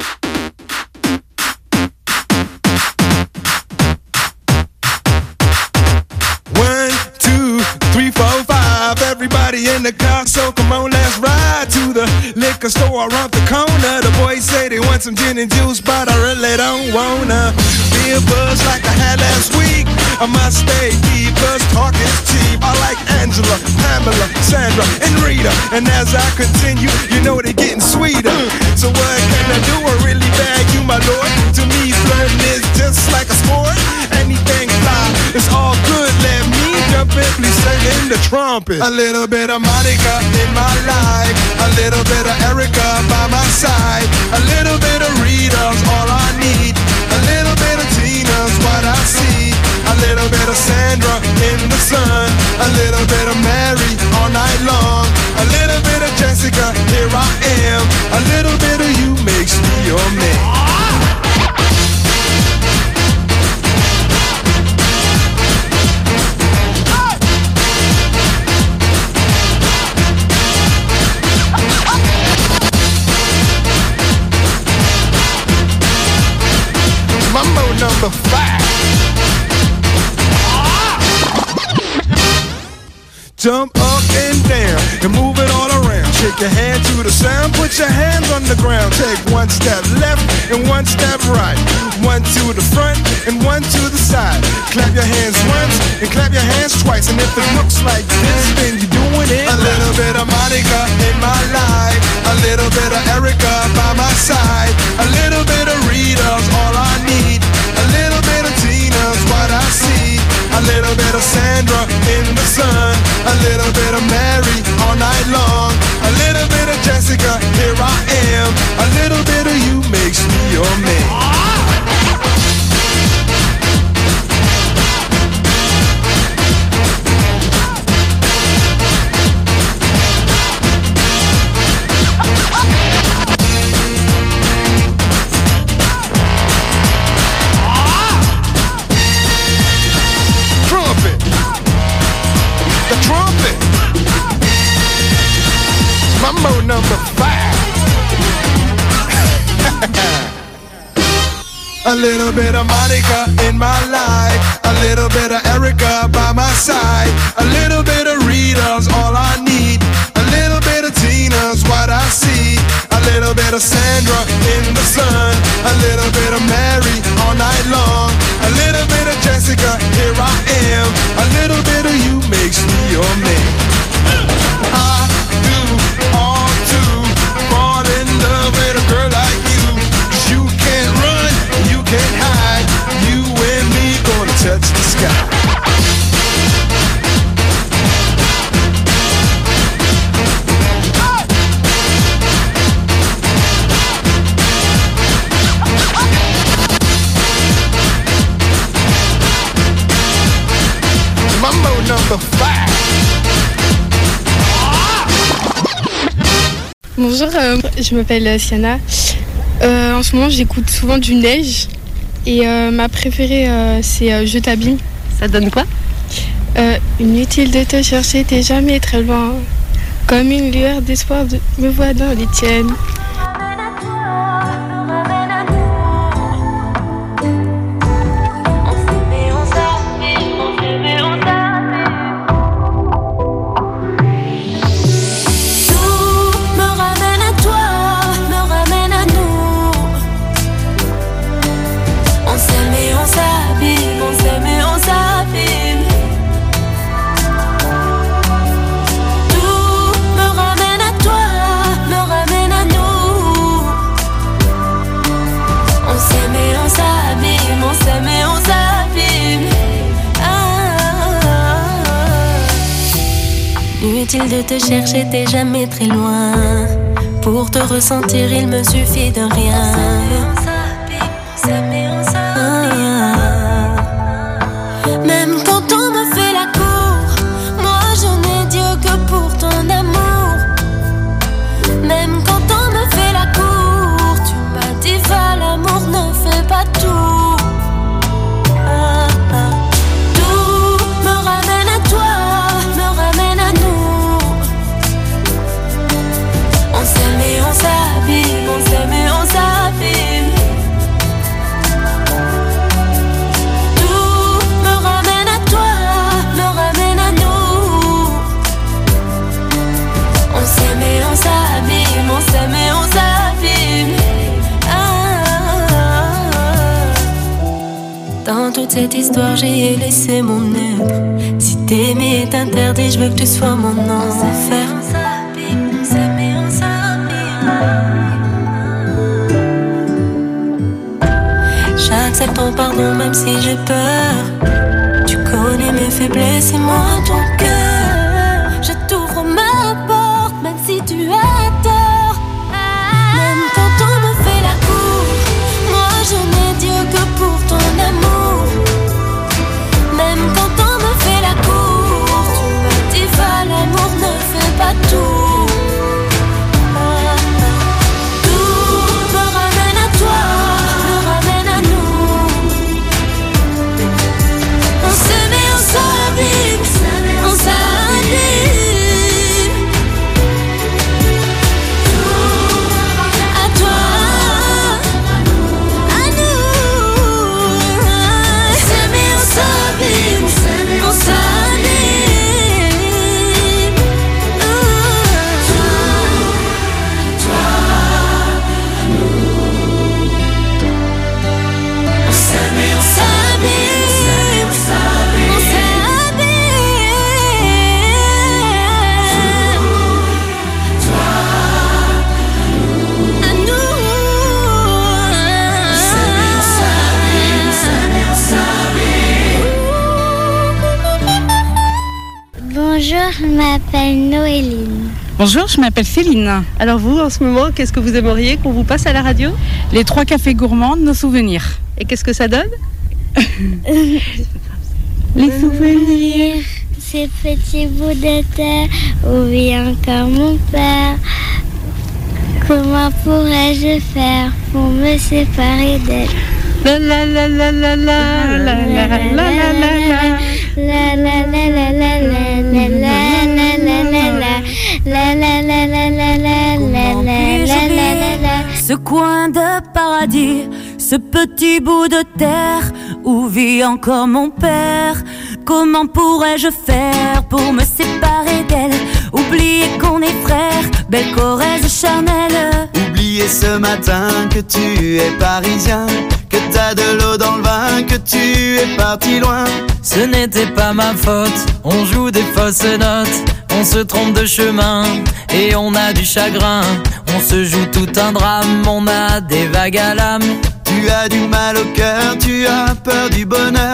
Speaker 22: One, two, three, four, five. Everybody in the car, so come on, let's ride to the liquor store around the corner. The boys say they want some gin and juice, but I really don't wanna be a buzz like I had last week. I must stay deep, cause talk is cheap. I like Angela, Pamela, Sandra, and Rita. And as I continue, you know they're getting sweeter. So what can I do? I really bag you, my lord. To me, flirting is just like a sport. Anything fly, it's all good. Let me jump in, please sing in the trumpet. A little bit of Monica in my life, a little bit of Erica by my side, a little bit of Rita's all I need, a little bit of Tina's what I see, a little bit of Sandra in the sun, a little bit of Mary all night long, a little bit of Jessica, here I am, a little bit of you makes me your man. Mambo number 5. Jump up and down and move it all around. Shake your hand to the sound, put your hands on the ground. Take one step left and one step right. One to the front and one to the side. Clap your hands once and clap your hands twice. And if it looks like this, then you're doing it. A little bit of Monica in my life, a little bit of Erica by my side, a little bit of Rita's all I need, a little bit of Tina's what I see, a little bit of Sandra in the sun, a little bit of Mary all night long, a little bit of Jessica, here I am, a little bit of you makes me your man. Mambo number 5. A little bit of Monica in my life, a little bit of Erica by my side, a little bit of Rita's all I need, a little bit of Tina's what I see, a little bit of Sandra in the sun, a little bit of Mary all night long, a little bit of Jessica, here I am, a little bit of you makes me your man. I do all to fall in love with a girl like you, 'cause you can't run, you can't hide, you and me gonna touch the sky. Mambo number 5.
Speaker 23: Bonjour, je m'appelle Siana. En ce moment, j'écoute souvent du Neige. Et ma préférée, c'est Je t'abîme.
Speaker 12: Ça donne quoi
Speaker 23: Inutile de te chercher, t'es jamais très loin. Comme une lueur d'espoir, me vois dans les tiennes.
Speaker 24: Inutile de te chercher, t'es jamais très loin. Pour te ressentir, il me suffit de rien. Même quand on me fait la cour, moi je n'ai Dieu que pour ton amour. Même quand on me fait la cour, tu m'as dit va, l'amour ne fait pas tout. Tout me ramène cette histoire, j'ai laissé mon être. Si t'aimer est interdit, je veux que tu sois mon enfer. On s'aimait, on s'abîme. J'accepte ton pardon même si j'ai peur. Tu connais mes faiblesses et moi ton cœur. Je t'ouvre ma porte même si tu as tort. Même quand on me fait la cour, moi je n'ai Dieu que pour ton amour. Même quand on me fait la cour, tu me dis va, l'amour ne fait pas tout. Tout me ramène à toi, me ramène à nous. On s'aimait, on s'abîme, on s'abîme. À toi, à nous. On s'aimait, on s'abîme, on s'abîme. On s'aimait, on s'abîme, on s'abîme. À nous. On s'aimait, on s'abîme, on s'abîme.
Speaker 6: Bonjour, je m'appelle Noéline.
Speaker 8: Bonjour, je m'appelle Céline.
Speaker 12: Alors vous, en ce moment, qu'est-ce que vous aimeriez qu'on vous passe à la radio?
Speaker 8: Les 3 cafés gourmands de nos souvenirs.
Speaker 12: Et qu'est-ce que ça donne?
Speaker 6: Les souvenirs, ces petits bouts de terre où vit encore mon père. Comment pourrais-je faire pour me séparer d'elle?
Speaker 12: La la la la la la la la la la la.
Speaker 6: La la la la la la la la la la la la. La la la la la la la la la la.
Speaker 24: Ce coin de paradis, ce petit bout de terre où vit encore mon père. Comment pourrais-je faire pour me séparer d'elle? Oublier qu'on est frères, belle Corrèze charnelle.
Speaker 9: Oublier ce matin que tu es parisien, que t'as de l'eau dans le vin, que tu es parti loin.
Speaker 10: Ce n'était pas ma faute, on joue des fausses notes. On se trompe de chemin et on a du chagrin. On se joue tout un drame, on a des vagues à l'âme.
Speaker 9: Tu as du mal au cœur, tu as peur du bonheur.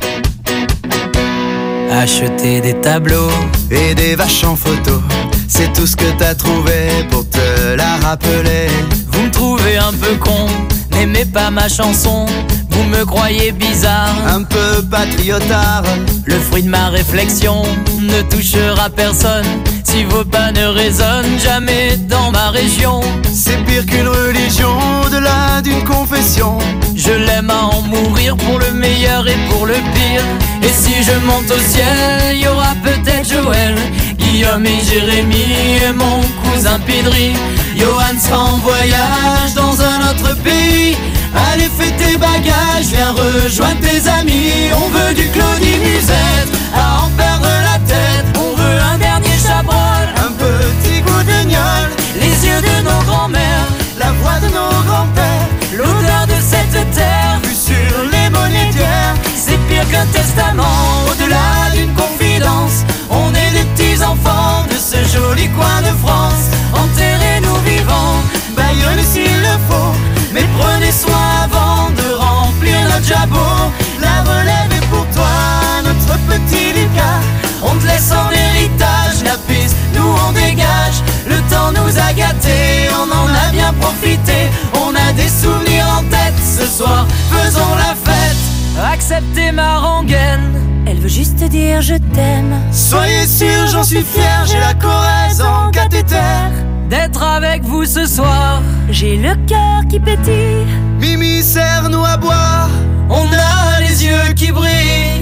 Speaker 10: Acheter des tableaux
Speaker 9: et des vaches en photo, c'est tout ce que t'as trouvé pour te la rappeler.
Speaker 10: Vous me trouvez un peu con, n'aimez pas ma chanson. Vous me croyez bizarre,
Speaker 9: un peu patriotard.
Speaker 10: Le fruit de ma réflexion ne touchera personne si vos pas ne résonnent jamais dans ma région.
Speaker 9: C'est pire qu'une religion, au-delà d'une confession.
Speaker 10: Je l'aime à en mourir pour le meilleur et pour le pire. Et si je monte au ciel, il y aura peut-être Joël, Guillaume et Jérémy et mon cousin Pidri. Johan sera en voyage dans un autre pays. Allez fais tes bagages, viens rejoindre tes amis. On veut du Claudie Musette, à en perdre la tête. On veut un dernier chabrol,
Speaker 9: un petit goût de gnôle.
Speaker 10: Les yeux de nos grands-mères,
Speaker 9: la voix de nos grands-pères,
Speaker 10: l'odeur de cette terre,
Speaker 9: vue sur les monétaires.
Speaker 10: C'est pire qu'un testament, au-delà d'une confidence. On est les petits enfants de ce joli coin de France. Enterrez-nous vivants,
Speaker 9: Bayonne s'il le faut,
Speaker 10: mais prenez soin avant de remplir notre jabot.
Speaker 9: La relève est pour toi, notre petit Lucas.
Speaker 10: On te laisse en héritage la piste, nous on dégage. Le temps nous a gâtés, on en a bien profité. On a des souvenirs en tête, ce soir faisons la fête. Acceptez ma rengaine,
Speaker 24: elle veut juste dire je t'aime.
Speaker 9: Soyez sûr, j'en suis fier, j'ai la Corrèze en cathéter.
Speaker 10: D'être avec vous ce soir,
Speaker 24: j'ai le cœur qui pétille.
Speaker 9: Mimi, serre-nous à boire,
Speaker 10: on a les yeux qui brillent.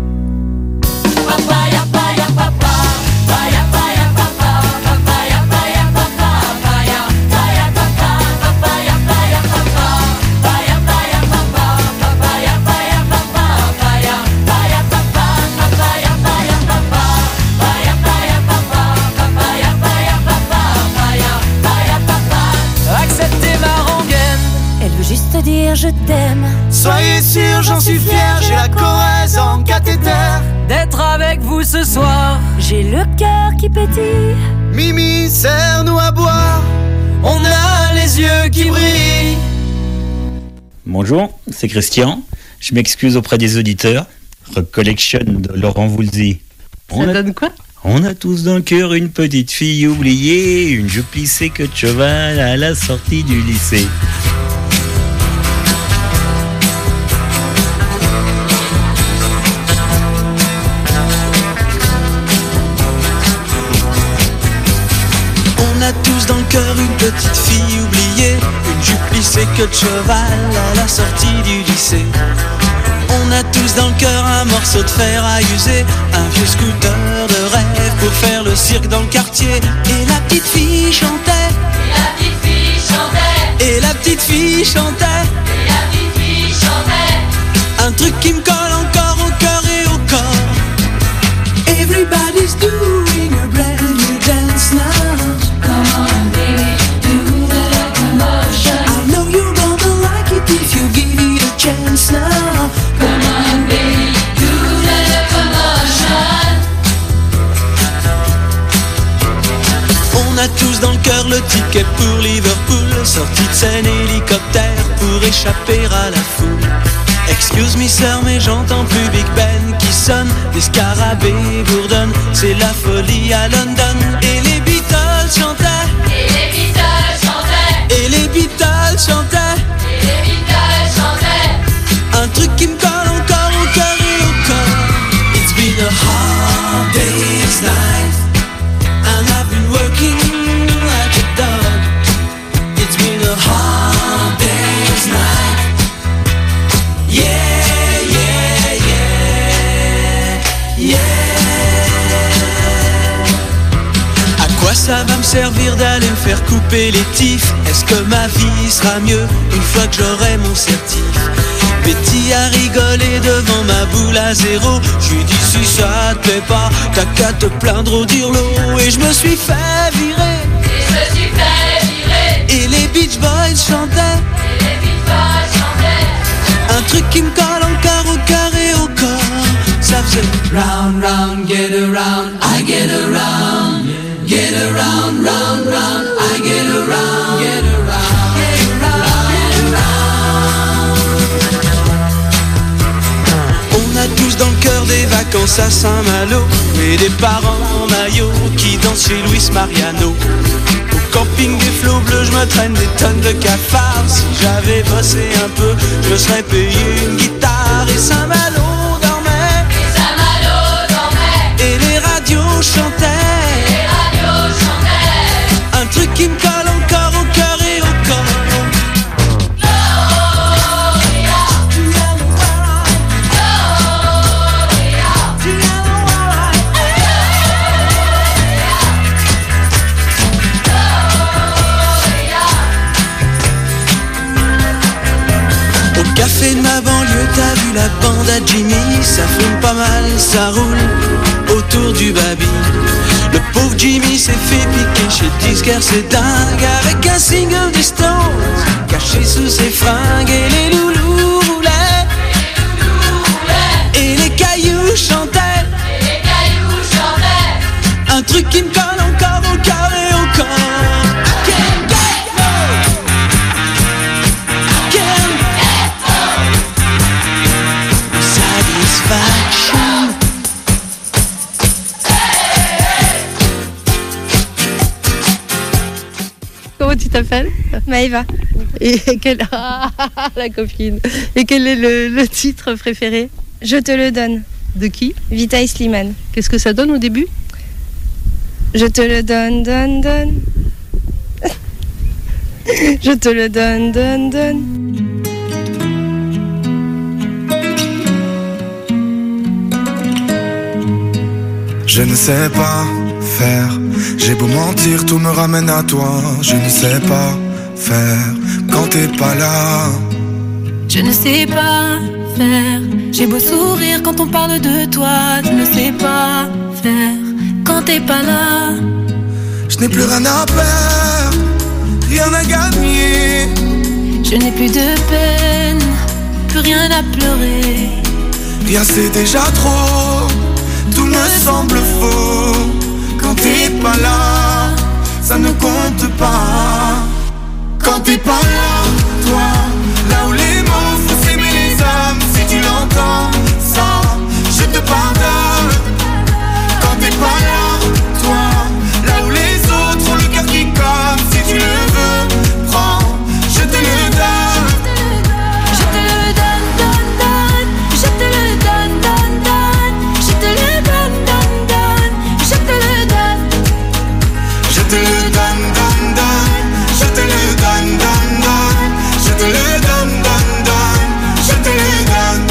Speaker 24: Papaya, paya, papa, paya, paya, papa, papaya, paya, papa, paya, paya, papa, papaya, paya, papa, paya, paya, papa, papaya, paya, papa, paya, paya, papa, papaya, paya, papa, paya, paya, papa, papaya, paya, papa, paya, paya, papa.
Speaker 10: Acceptez ma rengaine,
Speaker 24: elle veut juste dire je t'aime.
Speaker 9: Soyez sûr, j'en suis fier, j'ai la Corrèze
Speaker 10: ce soir.
Speaker 24: J'ai le cœur qui pétille.
Speaker 9: Mimi, serre-nous à boire.
Speaker 10: On a les yeux qui brillent.
Speaker 5: Bonjour, c'est Christian. Je m'excuse auprès des auditeurs. Recollection de Laurent Voulzy.
Speaker 12: Ça donne quoi?
Speaker 5: On a tous dans le cœur une petite fille oubliée, une jupe plissée que de cheval à la sortie du lycée.
Speaker 9: On a tous dans le cœur une petite fille oubliée, une jupe plissée que de cheval à la sortie du lycée. On a tous dans le cœur un morceau de fer à user, un vieux scooter de rêve pour faire le cirque dans le quartier. Et la petite fille chantait,
Speaker 24: Et la petite fille chantait.
Speaker 9: et la petite fille chantait,
Speaker 24: Et la petite fille chantait.
Speaker 9: un truc qui me colle encore au cœur et au corps. Everybody's doing a brand new dance now.
Speaker 24: Come on baby, do the locomotion.
Speaker 9: I know you're gonna like it if you give it a chance now.
Speaker 24: Come on baby, do the locomotion.
Speaker 9: On a tous dans le cœur le ticket pour Liverpool, sortie de scène hélicoptère pour échapper à la foule. Excuse me sir, mais j'entends plus Big Ben qui sonne, des scarabées bourdonnent, c'est la folie à London. Et les Beatles chantaient,
Speaker 24: Et les Beatles chantaient.
Speaker 9: et les Beatles chantaient,
Speaker 24: Et les Beatles chantaient.
Speaker 9: un truc qui me colle encore au cœur et au corps. It's been a hard day's night, and I've been working like a dog. It's been a hard day's night. Yeah, yeah, yeah, yeah. À quoi ça va me servir d'aller me faire couper les tifs? Est-ce que ma vie sera mieux une fois que j'aurai mon certif? Betty a rigolé devant ma boule à zéro. Je lui dis si ça te plaît pas, t'as qu'à te plaindre au dirlo. Et je me suis fait virer.
Speaker 24: Et je me suis fait virer.
Speaker 9: Et les Beach Boys chantaient.
Speaker 24: Et les Beach Boys chantaient.
Speaker 9: Un truc qui me colle encore au cœur et au corps. Ça faisait round, round, get around, I get around. Get around, round, round, I get around. Get around, get around, get around. On a tous dans le cœur des vacances à Saint-Malo et des parents en maillot qui dansent chez Luis Mariano. Au camping des flots bleus, je me traîne des tonnes de cafards. Si j'avais bossé un peu, je me serais payé une guitare. Et Saint-Malo dormait,
Speaker 24: Et Saint-Malo dormait.
Speaker 9: et les radios chantaient.
Speaker 24: Et les radios chantaient.
Speaker 9: Un truc qui me colle encore au cœur et au corps. Au café de ma banlieue, t'as vu la bande à Jimmy. Ça fume pas mal, ça roule autour du baby. Le pauvre Jimmy s'est fait piquer chez le disquaire, c'est dingue. Avec un single des Stones caché sous ses fringues. Et les loulous roulaient, et les cailloux chantaient.
Speaker 24: Et les cailloux chantaient.
Speaker 9: Un truc qui me colle encore au cœur et au corps. Satisfaction.
Speaker 12: Comment tu t'appelles?
Speaker 3: Maëva.
Speaker 12: Et quel... Ah, la copine. Et quel est le titre préféré?
Speaker 3: Je te le donne.
Speaker 12: De qui?
Speaker 3: Vitaï Slimane.
Speaker 12: Qu'est-ce que ça donne au début?
Speaker 3: Je te le donne, donne, donne. Je te le donne, donne, donne.
Speaker 11: Je ne sais pas faire, j'ai beau mentir, tout me ramène à toi. Je ne sais pas faire quand t'es pas là.
Speaker 7: Je ne sais pas faire. J'ai beau sourire quand on parle de toi. Je ne sais pas faire quand t'es pas là.
Speaker 11: Je n'ai plus rien à perdre, rien à gagner.
Speaker 7: Je n'ai plus de peine, plus rien à pleurer.
Speaker 11: Rien c'est déjà trop, tout le me semble faux. Quand t'es pas là, ça ne compte pas. Quand t'es pas là, toi, là où les mots font s'aimer les âmes. Si tu l'entends, ça, je te pardonne. Quand t'es pas là, toi, là où les autres ont le cœur qui cogne. Si tu le veux, prends, je te le donne.
Speaker 24: Je te le donne, donne, donne. Je te le donne, donne, donne. Je te le donne, donne, donne. Je te le donne.
Speaker 11: Je te le donne, donne, donne. Je te le donne, donne, donne. Je te le donne, donne, donne. Je te le donne.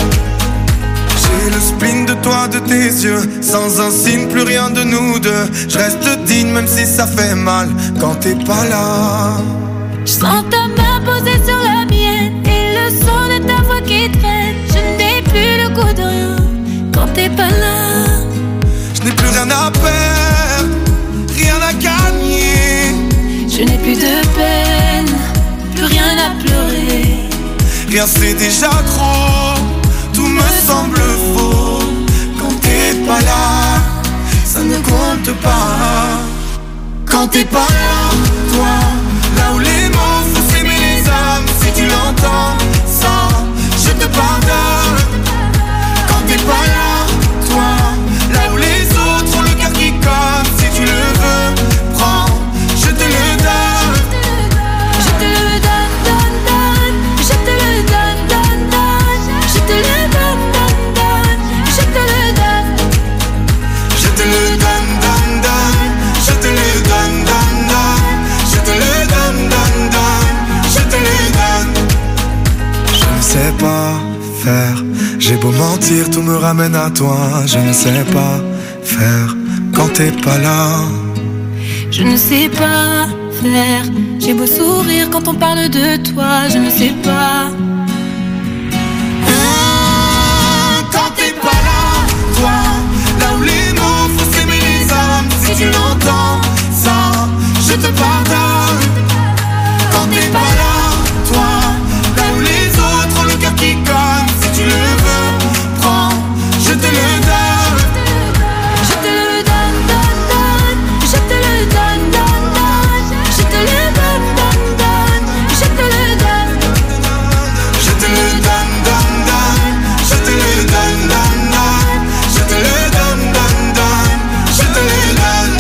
Speaker 11: J'ai le spleen de toi, de tes yeux. Sans un signe, plus rien de nous deux. Je reste digne même si ça fait mal quand t'es pas là.
Speaker 24: Je sens ta main posée sur la mienne et le son de ta voix qui traîne. Je n'ai plus le goût de rien quand t'es pas là.
Speaker 11: Je n'ai plus rien à perdre, rien à gagner.
Speaker 24: Je n'ai plus de peine, plus rien à pleurer.
Speaker 11: Rien c'est déjà trop, tout me semble faux. Quand t'es pas là, ça ne compte pas. Quand t'es pas là, toi, là où les mots font s'aimer les âmes. Si tu l'entends, ça, je te pardonne. Quand t'es pas là, toi, là où les autres ont le cœur qui cogne. Si tu le veux, prends, je te le donne.
Speaker 24: Je te le donne, donne, donne. Je te le donne, donne, donne. Je te le donne, donne, donne. Je te le donne.
Speaker 11: Je te le donne, donne, donne. Je te le donne, donne, donne. Je te le donne, donne, donne. Je te le donne. Je ne sais pas faire. J'ai beau mentir, tout me ramène à toi. Je ne sais pas faire quand t'es pas là.
Speaker 24: Je ne sais pas faire. J'ai beau sourire quand on parle de toi. Je ne sais pas.
Speaker 11: Quand t'es pas là, toi, là où les mots font s'aimer les âmes. Si tu l'entends, ça, je te pardonne. Quand t'es pas là, toi, là où les autres ont le cœur qui cogne. Si tu le veux, prends, je te le donne.
Speaker 24: Je te le donne, donne, donne. Je te le donne, donne, donne. Je te le donne, donne, donne. Je te le donne.
Speaker 11: Je te le donne, donne, donne. Je te le donne, donne, donne. Je te le donne, donne, donne. Je te le donne.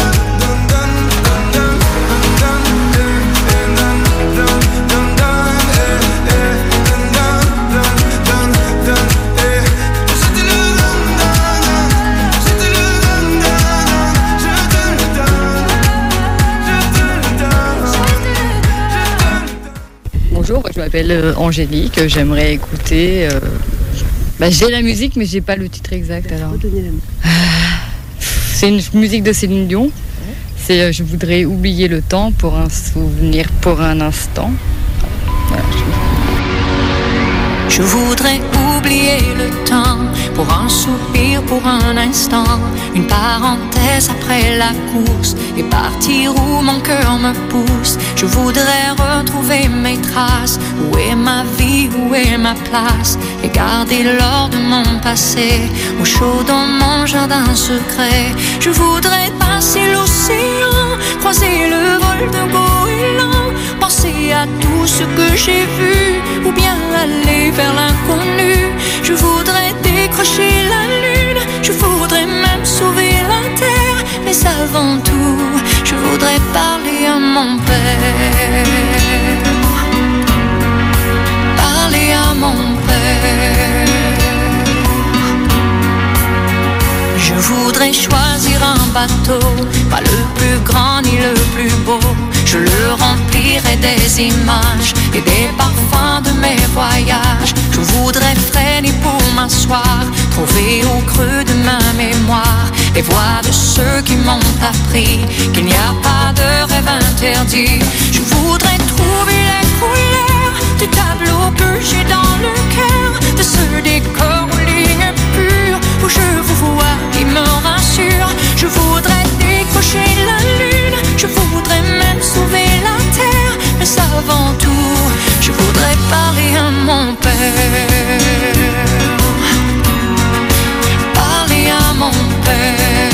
Speaker 14: Bonjour, je m'appelle Angélique, j'aimerais écouter... j'ai la musique mais j'ai pas le titre exact alors. C'est une musique de Céline Dion, c'est Je voudrais oublier le temps pour un souvenir pour un instant. Voilà,
Speaker 24: Je voudrais oublier le temps pour un soupir, pour un instant, une parenthèse après la course et partir où mon cœur me pousse. Je voudrais retrouver mes traces. Où est ma vie, où est ma place? Et garder l'or de mon passé au chaud dans mon jardin secret. Je voudrais passer l'océan, croiser le vol de goéland, penser à tout ce que j'ai vu, ou bien aller vers l'inconnu. Je voudrais décrocher la lune, je voudrais même sauver la terre. Mais avant tout, je voudrais parler à mon père. Parler à mon père. Je voudrais choisir un bateau, pas le plus grand ni le plus beau. Je le remplirai des images et des parfums de mes voyages. Je voudrais freiner pour m'asseoir, trouver au creux de ma mémoire les voix de ceux qui m'ont appris qu'il n'y a pas de rêve interdit. Je voudrais trouver les couleurs du tableau que j'ai dans le cœur, de ce décor aux lignes pures où je vous vois qui me rassure. Je voudrais décrocher la lune, je voudrais même sauver la terre. Mais avant tout, je voudrais parler à mon père. Parler à mon père.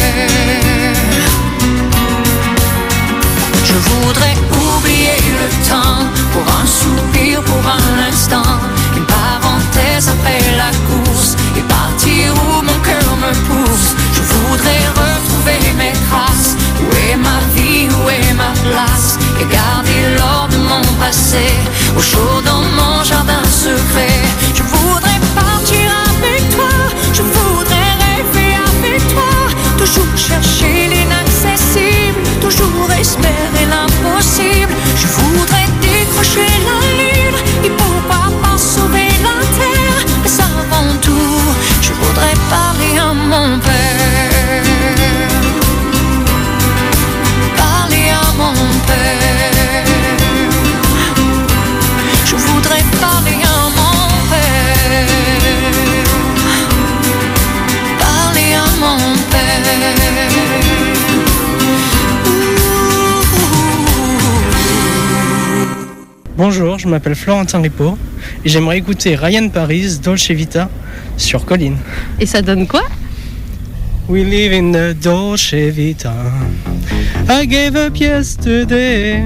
Speaker 15: Bonjour, je m'appelle Florentin Ripaud et j'aimerais écouter Ryan Paris, Dolce Vita sur Colline.
Speaker 12: Et ça donne quoi?
Speaker 15: We live in the Dolce Vita. I gave up yesterday.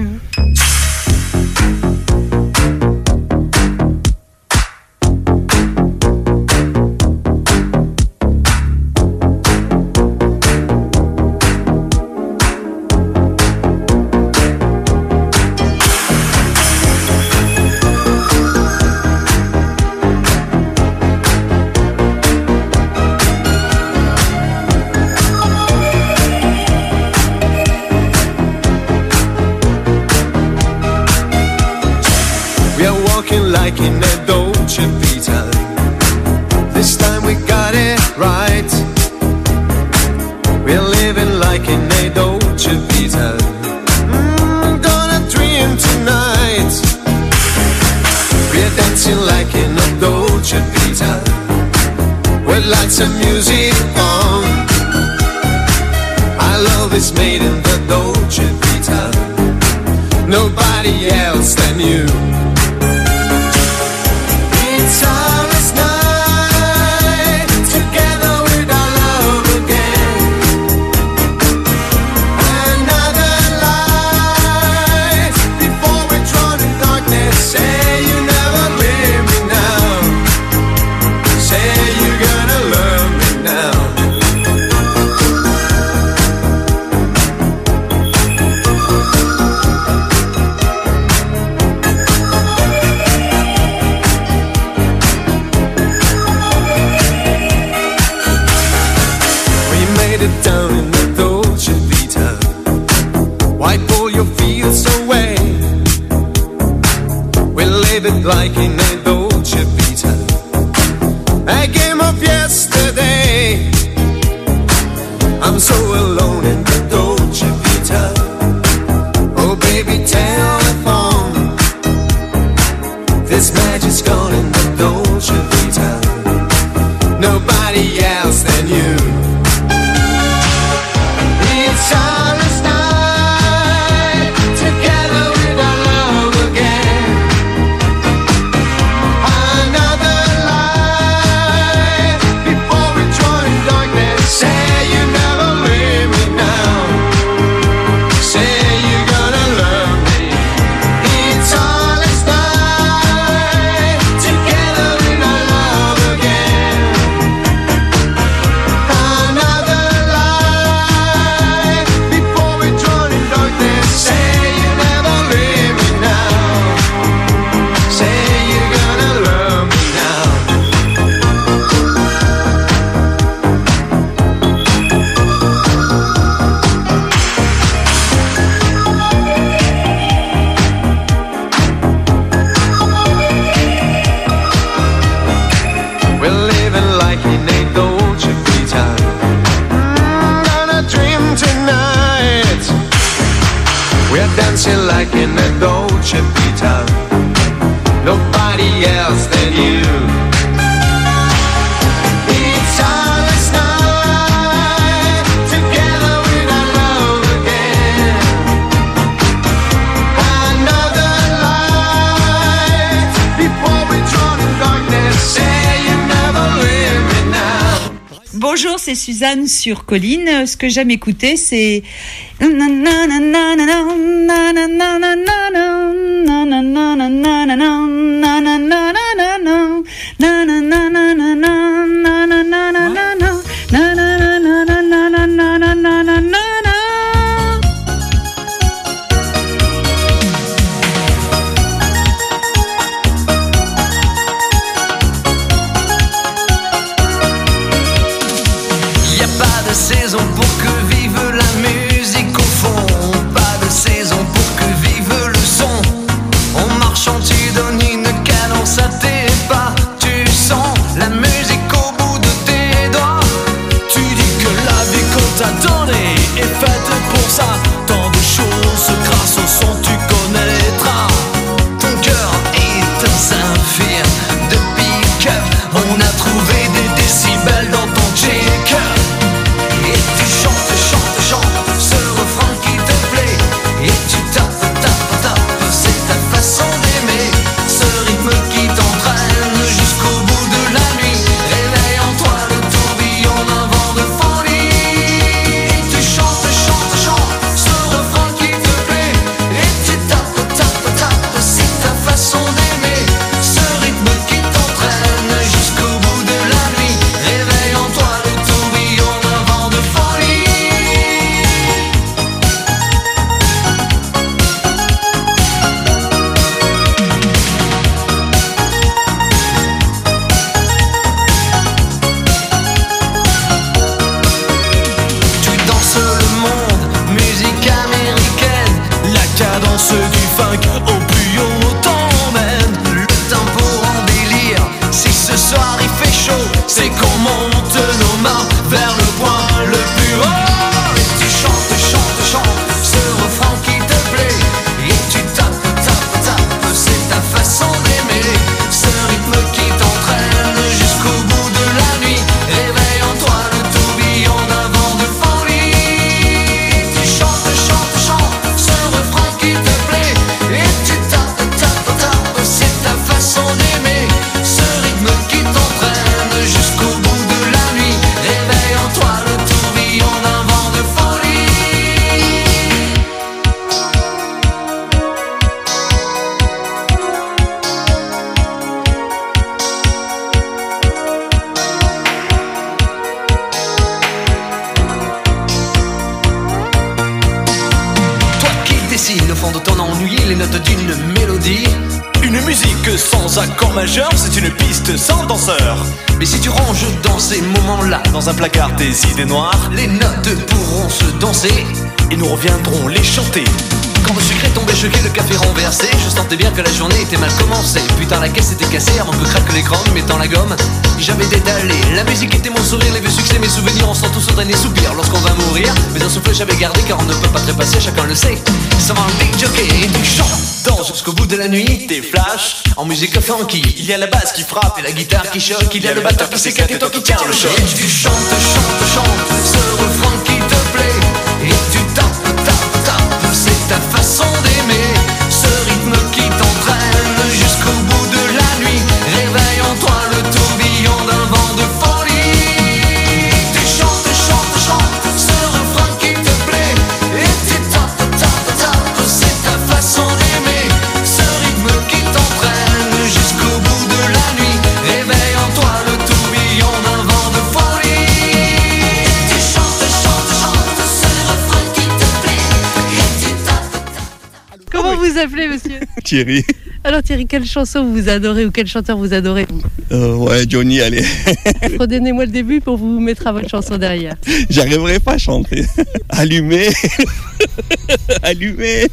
Speaker 11: Like in a Dolce Vita. This time we got it right. We're living like in a Dolce Vita. Gonna dream tonight. We're dancing like in a Dolce Vita. With lights and music on. Our love is made in the Dolce Vita. Nobody else than you. Starless night, together with our love again. Another light, before we're drawn in darkness. Say you never leave me now. Say you're gonna love me now. Down in the Dolce Vita. Wipe all your fears away. We live it like in a Dolce Vita. A game of yesterday. I'm so alone in the Dolce Vita. Oh baby, telephone. This magic's gone in the Dolce Vita. Nobody else than you. Starless night, together with our love again. Another light, before we join darkness. Say you never leave me now. Say you're gonna love me. Starless night, together with our love again. Another light, before we drown in darkness. Say you never leave me now. Say you're gonna love me now. We're living like in a Dolce Vita. Gonna dream tonight. We're dancing like in a Dolce Vita. Nobody else than you. It's starless night, together with our love again. Another light, before we drown in darkness. Say you never leave me now.
Speaker 16: Bonjour, c'est Suzanne sur Colline. Ce que j'aime écouter, c'est
Speaker 10: Y a pas de saison pour que vive la musique au fond. Pas de saison pour que vive le son. En marchant tu donnes une cadence à tes pas. Tu sens la musique au bout de tes doigts. Tu dis que la vie qu'on t'a donnée est faite pour ça. Tant de choses grâce au son tu connaîtras. Ton cœur est un saphir de pick-up. On a trouvé des décibels dans ton check-up. Et tu chantes, chantes,
Speaker 17: difficile au fond de ton ennui, les notes d'une mélodie.
Speaker 18: Une musique sans accord majeur, c'est une piste sans danseur.
Speaker 17: Mais si tu ranges dans ces moments-là
Speaker 18: dans un placard tes idées noires,
Speaker 17: les notes pourront se danser
Speaker 18: et nous reviendrons les chanter.
Speaker 17: Quand le sucre est tombé, choqué, le café renversé, je sentais bien que la journée était mal commencée. Putain, la caisse était cassée avant que craque l'écran, mettant la gomme. J'avais détalé, la musique était mon sourire, les vieux succès, mes souvenirs, on sent tous au dernier soupir lorsqu'on va mourir. Mais un souffle j'avais gardé car on ne peut pas trépasser, chacun le sait. Ça va un big jockey et tu chantes, danse jusqu'au bout de la nuit.
Speaker 18: Tes flashs
Speaker 17: en musique funky,
Speaker 18: il y a la basse qui frappe
Speaker 17: et la guitare qui choque, il y a le batteur qui s'éclate et toi qui tiens le choc.
Speaker 18: Et tu chantes, chantes, chantes
Speaker 17: ce refrain qui te plaît et tu tapes, tapes, tapes, c'est ta façon d'aimer. Ce rythme qui t'entraîne jusqu'au bout de la nuit, réveille en toi le tourbillon d'un vent de folie. Tu chantes, chantes, chantes ce refrain qui te plaît et tu tapes, tapes, tapes, c'est ta façon d'aimer. Ce rythme qui t'entraîne jusqu'au bout de la nuit, réveille en toi le tourbillon d'un vent de folie. Tu chantes, chantes, chantes ce refrain qui te plaît et tu tapes, tapes, tapes.
Speaker 12: Comment vous appelez, monsieur?
Speaker 19: Thierry.
Speaker 12: Alors Thierry, quelle chanson vous adorez ou quel chanteur vous adorez?
Speaker 19: Ouais, Johnny, allez.
Speaker 12: Redonnez-moi le début pour vous mettre à votre chanson derrière.
Speaker 19: J'arriverai pas à chanter. Allumez. Allumez.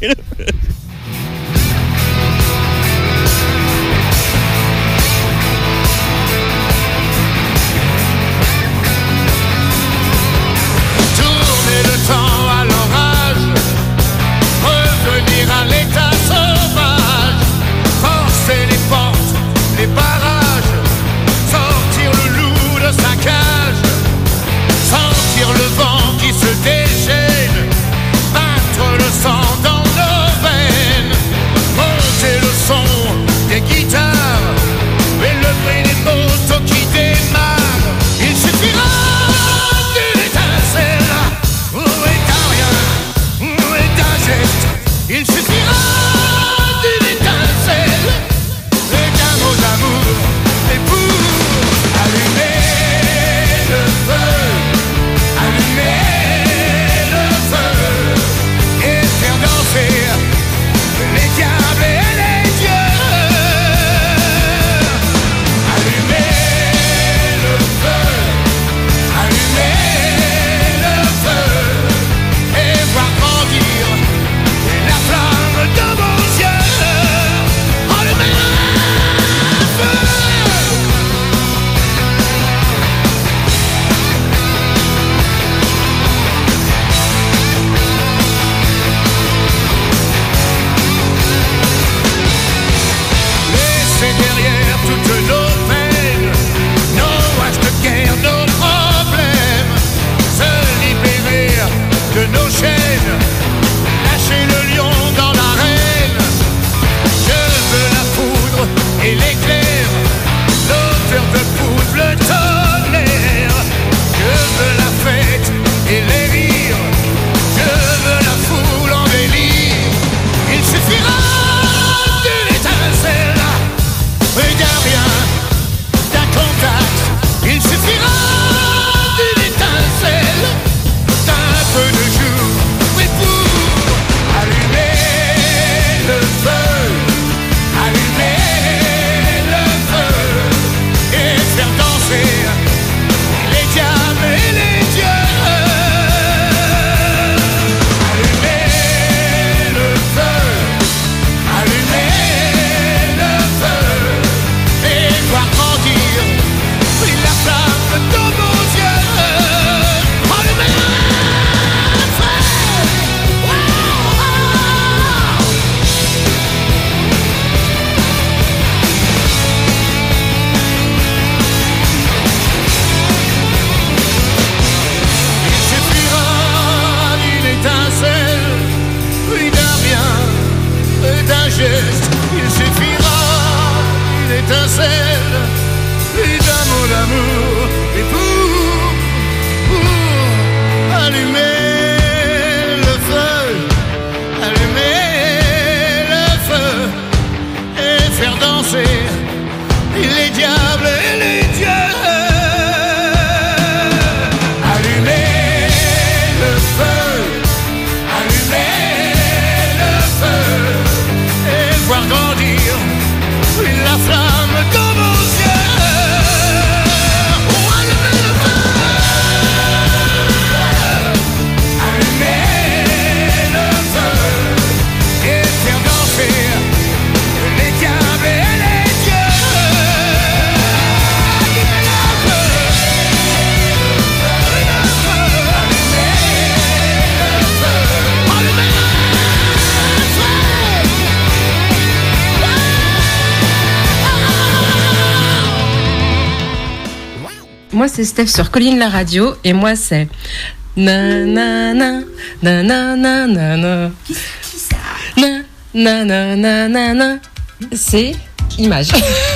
Speaker 20: Tourner le temps à l'orage, revenir à l'état sauvage, forcer les portes, les barrages, sortir le loup de sa cage, sentir le vent qui se déchaîne, battre le sang dans nos veines.
Speaker 1: moi c'est Steph sur Colline la radio et moi c'est na na na na na na na na.
Speaker 2: Qui ça?
Speaker 1: Na na na na na na. C'est Image.